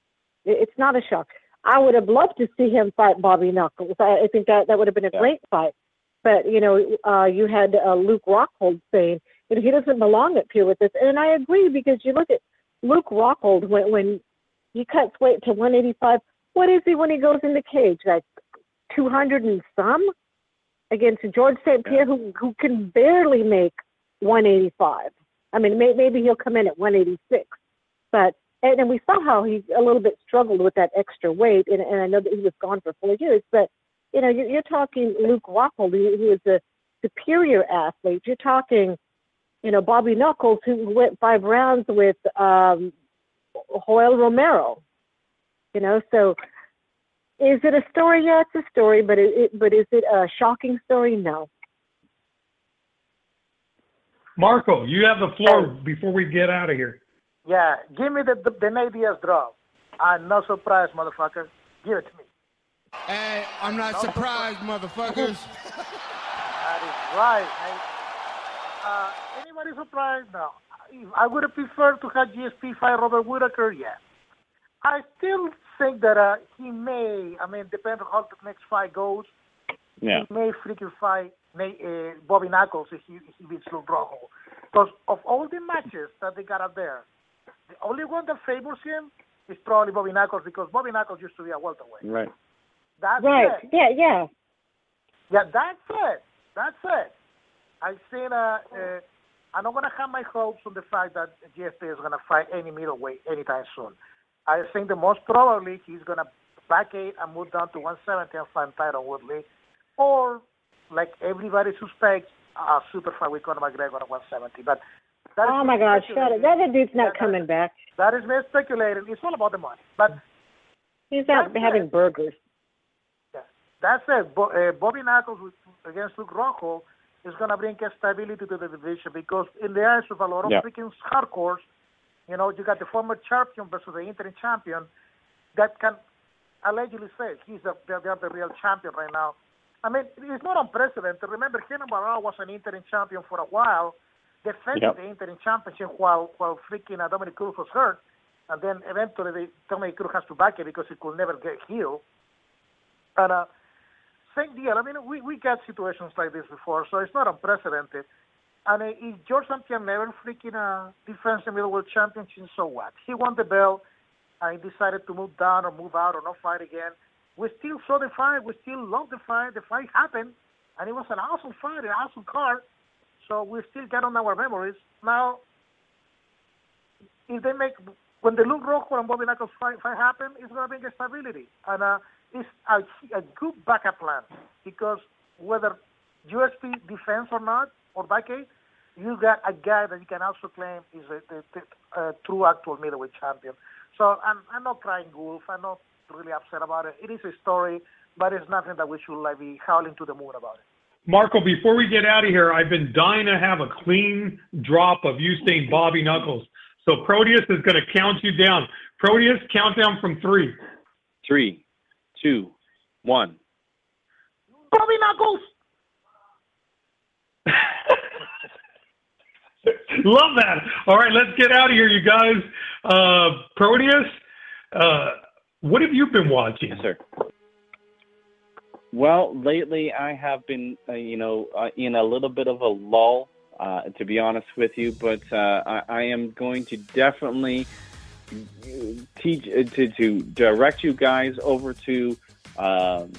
E: It's not a shock. I would have loved to see him fight Bobby Knuckles. I, I think that, that would have been a yeah. great fight. But, you know, uh, you had uh, Luke Rockhold saying, you know, he doesn't belong up here with this. And I agree because you look at Luke Rockhold when, when he cuts weight to one eighty-five. What is he when he goes in the cage? Like two hundred and some? Against George Saint Pierre, yeah. who, who can barely make one eighty-five. I mean, may, maybe he'll come in at one eighty-six. But And, and we saw how he a little bit struggled with that extra weight, and, and I know that he was gone for four years. But you know, you're, you're talking Luke Rockhold, who, who is a superior athlete. You're talking, you know, Bobby Knuckles, who went five rounds with um, Joel Romero. You know, so is it a story? Yeah, it's a story, but it, it but is it a shocking story? No.
H: Marco, you have the floor before we get out of here.
F: Yeah, give me the the, the Nate Diaz drop. I'm not surprised, motherfucker. Give it to me.
A: Hey, I'm not no surprised, surprise. motherfuckers.
F: That is right, mate. Uh, anybody surprised? No. I would have preferred to have G S P fight Robert Whittaker, yeah. I still think that uh, he may, I mean, depends on how the next fight goes.
B: Yeah.
F: He may freaking fight uh, Bobby Knuckles if he, if he beats Luke Rockhold. Because of all the matches that they got up there, the only one that favors him is probably Bobby Knuckles because Bobby Knuckles used to be a welterweight.
B: Right.
F: That's
E: right.
F: it.
E: Yeah, yeah.
F: Yeah, that's it. That's it. I think uh, uh, I'm not going to have my hopes on the fact that G S P is going to fight any middleweight anytime soon. I think the most probably he's going to vacate and move down to one seventy and fight Tyron Woodley. Or, like everybody suspects, a super fight with Conor McGregor at one seventy. But that
E: oh, my God, shut it. That other dude's not
F: that,
E: coming back.
F: That is very speculated. It's all about the money. But
E: he's out having it. burgers.
F: Yeah. That's it. Bo- uh, Bobby Knuckles with, against Luke Rockhold is going to bring stability to the division because in the eyes of a lot of yeah. freaking hardcores, you know, you got the former champion versus the interim champion that can allegedly say he's the, they're, they're the real champion right now. I mean, it's not unprecedented. Remember, Kenan Barrow was an interim champion for a while, defended yep. the interim championship while while freaking uh, Dominic Cruz was hurt, and then eventually the, Dominic Cruz has to back it because he could never get healed. And uh, same deal. I mean, we, we got situations like this before, so it's not unprecedented. And uh, if George Saint Pierre never freaking uh, defends the middleweight championship, so what? He won the belt, and he decided to move down or move out or not fight again. We still saw the fight. We still love the fight. The fight happened, and it was an awesome fight, an awesome card. So we still get on our memories. Now, if they make, when the Luke Rockhold and Bobby Knuckles fight, fight happen, it's going to bring stability. And uh, it's a, a good backup plan because whether U S P defends or not, or that case, you got a guy that you can also claim is a, the, the uh, true actual middleweight champion. So I'm, I'm not crying wolf. I'm not really upset about it. It is a story, but it's nothing that we should like be howling to the moon about it.
H: Marco, before we get out of here, I've been dying to have a clean drop of you saying Bobby Knuckles. So Proteus is going to count you down. Proteus, count down from three.
B: Three, two, one.
F: Bobby Knuckles!
H: Love that. All right, let's get out of here, you guys. Uh, Proteus, uh, what have you been watching?
B: Yes, sir. Well, lately I have been, uh, you know, uh, in a little bit of a lull, uh, to be honest with you, but uh, I, I am going to definitely teach uh, to, to direct you guys over to um,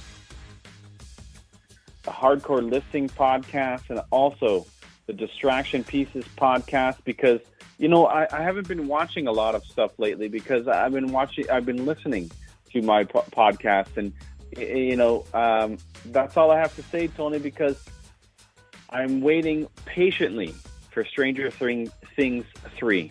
B: the Hardcore Listing podcast and also the Distraction Pieces podcast, because, you know, I, I haven't been watching a lot of stuff lately because I've been watching, I've been listening to my po- podcast, and you know, um, that's all I have to say, Tony, because I'm waiting patiently for Stranger Things three.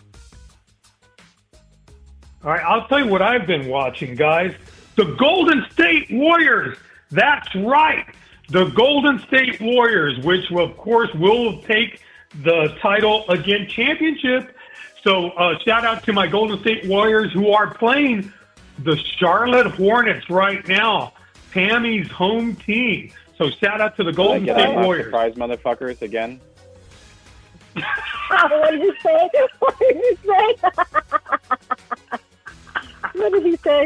H: All right, I'll tell you what I've been watching, guys. The Golden State Warriors. That's right. The Golden State Warriors, which, will, of course, will take the title again championship. So uh, shout out to my Golden State Warriors who are playing the Charlotte Hornets right now. Pammy's home team. So shout out to the Golden
B: State
H: State Warriors.
B: Surprise motherfuckers again.
E: What did you say? What did you say? What did he say?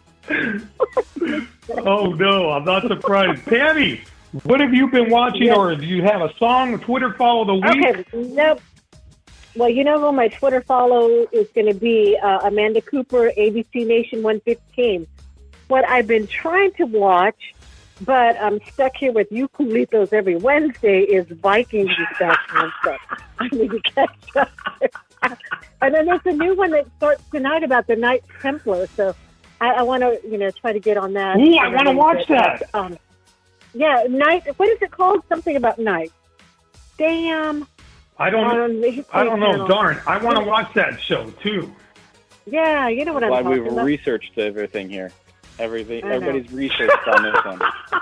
H: Oh no, I'm not surprised. Pammy, what have you been watching, yes. or do you have a song, a Twitter follow of the week?
E: Okay, nope. Well, you know who my Twitter follow is going to be? Uh, Amanda Cooper, A B C Nation one fifteen. What I've been trying to watch, but I'm stuck here with Eucalyptus every Wednesday, is Vikings discussion stuff. I need to catch up. And then there's a new one that starts tonight about the Knights Templar. So I, I want to, you know, try to get on that.
H: Ooh, I want to watch that.
E: Um, yeah, night. What is it called? Something about night. Damn.
H: I don't.
E: Um,
H: I don't know. Darn. I want to watch that show too.
E: Yeah, you know what I'm
B: Glad
E: talking
B: we've
E: about.
B: researched everything here. Everything. Everybody's researched on this one.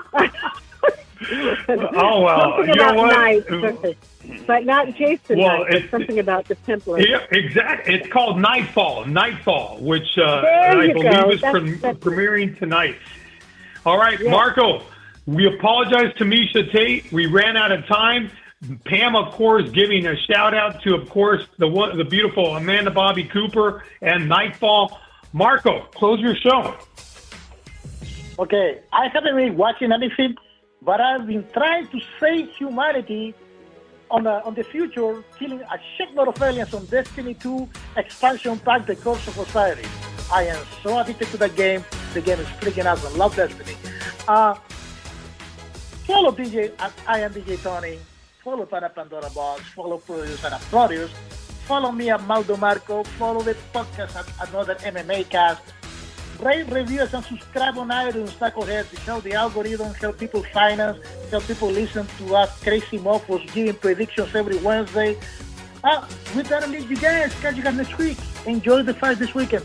H: Oh well,
E: something
H: you
E: about
H: know what?
E: Night, but not Jason
H: well,
E: Knight, but something about the Templars.
H: Yeah, exactly. It's called Nightfall. Nightfall, which uh,
E: There
H: I
E: you
H: believe
E: go.
H: is
E: That's-
H: pre-
E: that's-
H: premiering tonight. All right,
E: Yeah.
H: Marco. We apologize to Misha Tate. We ran out of time. Pam, of course, giving a shout out to, of course, the one, the beautiful Amanda Bobby Cooper and Nightfall. Marco, close your show.
F: Okay, I haven't been watching anything, but I've been trying to save humanity on the, on the future, killing a shitload of aliens on Destiny two expansion pack, The Curse of Osiris. I am so addicted to that game. The game is freaking awesome. Love Destiny. Uh, follow D J at I am D J Tony. Follow Pana Pandora Box. Follow Produce and Produce. Follow me at Maldo Marco. Follow the podcast at Another M M A Cast. Rate, review us, and subscribe on iTunes, Knuckleheads, to help the algorithm, help people find us, help people listen to us crazy mofos giving predictions every Wednesday. Uh, with that, I'll leave you guys. Catch you guys next week. Enjoy the fight this weekend.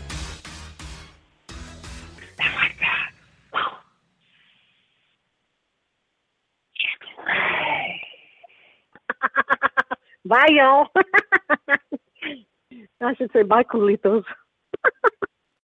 H: I like that.
E: Bye, y'all. I should say bye, Culitos.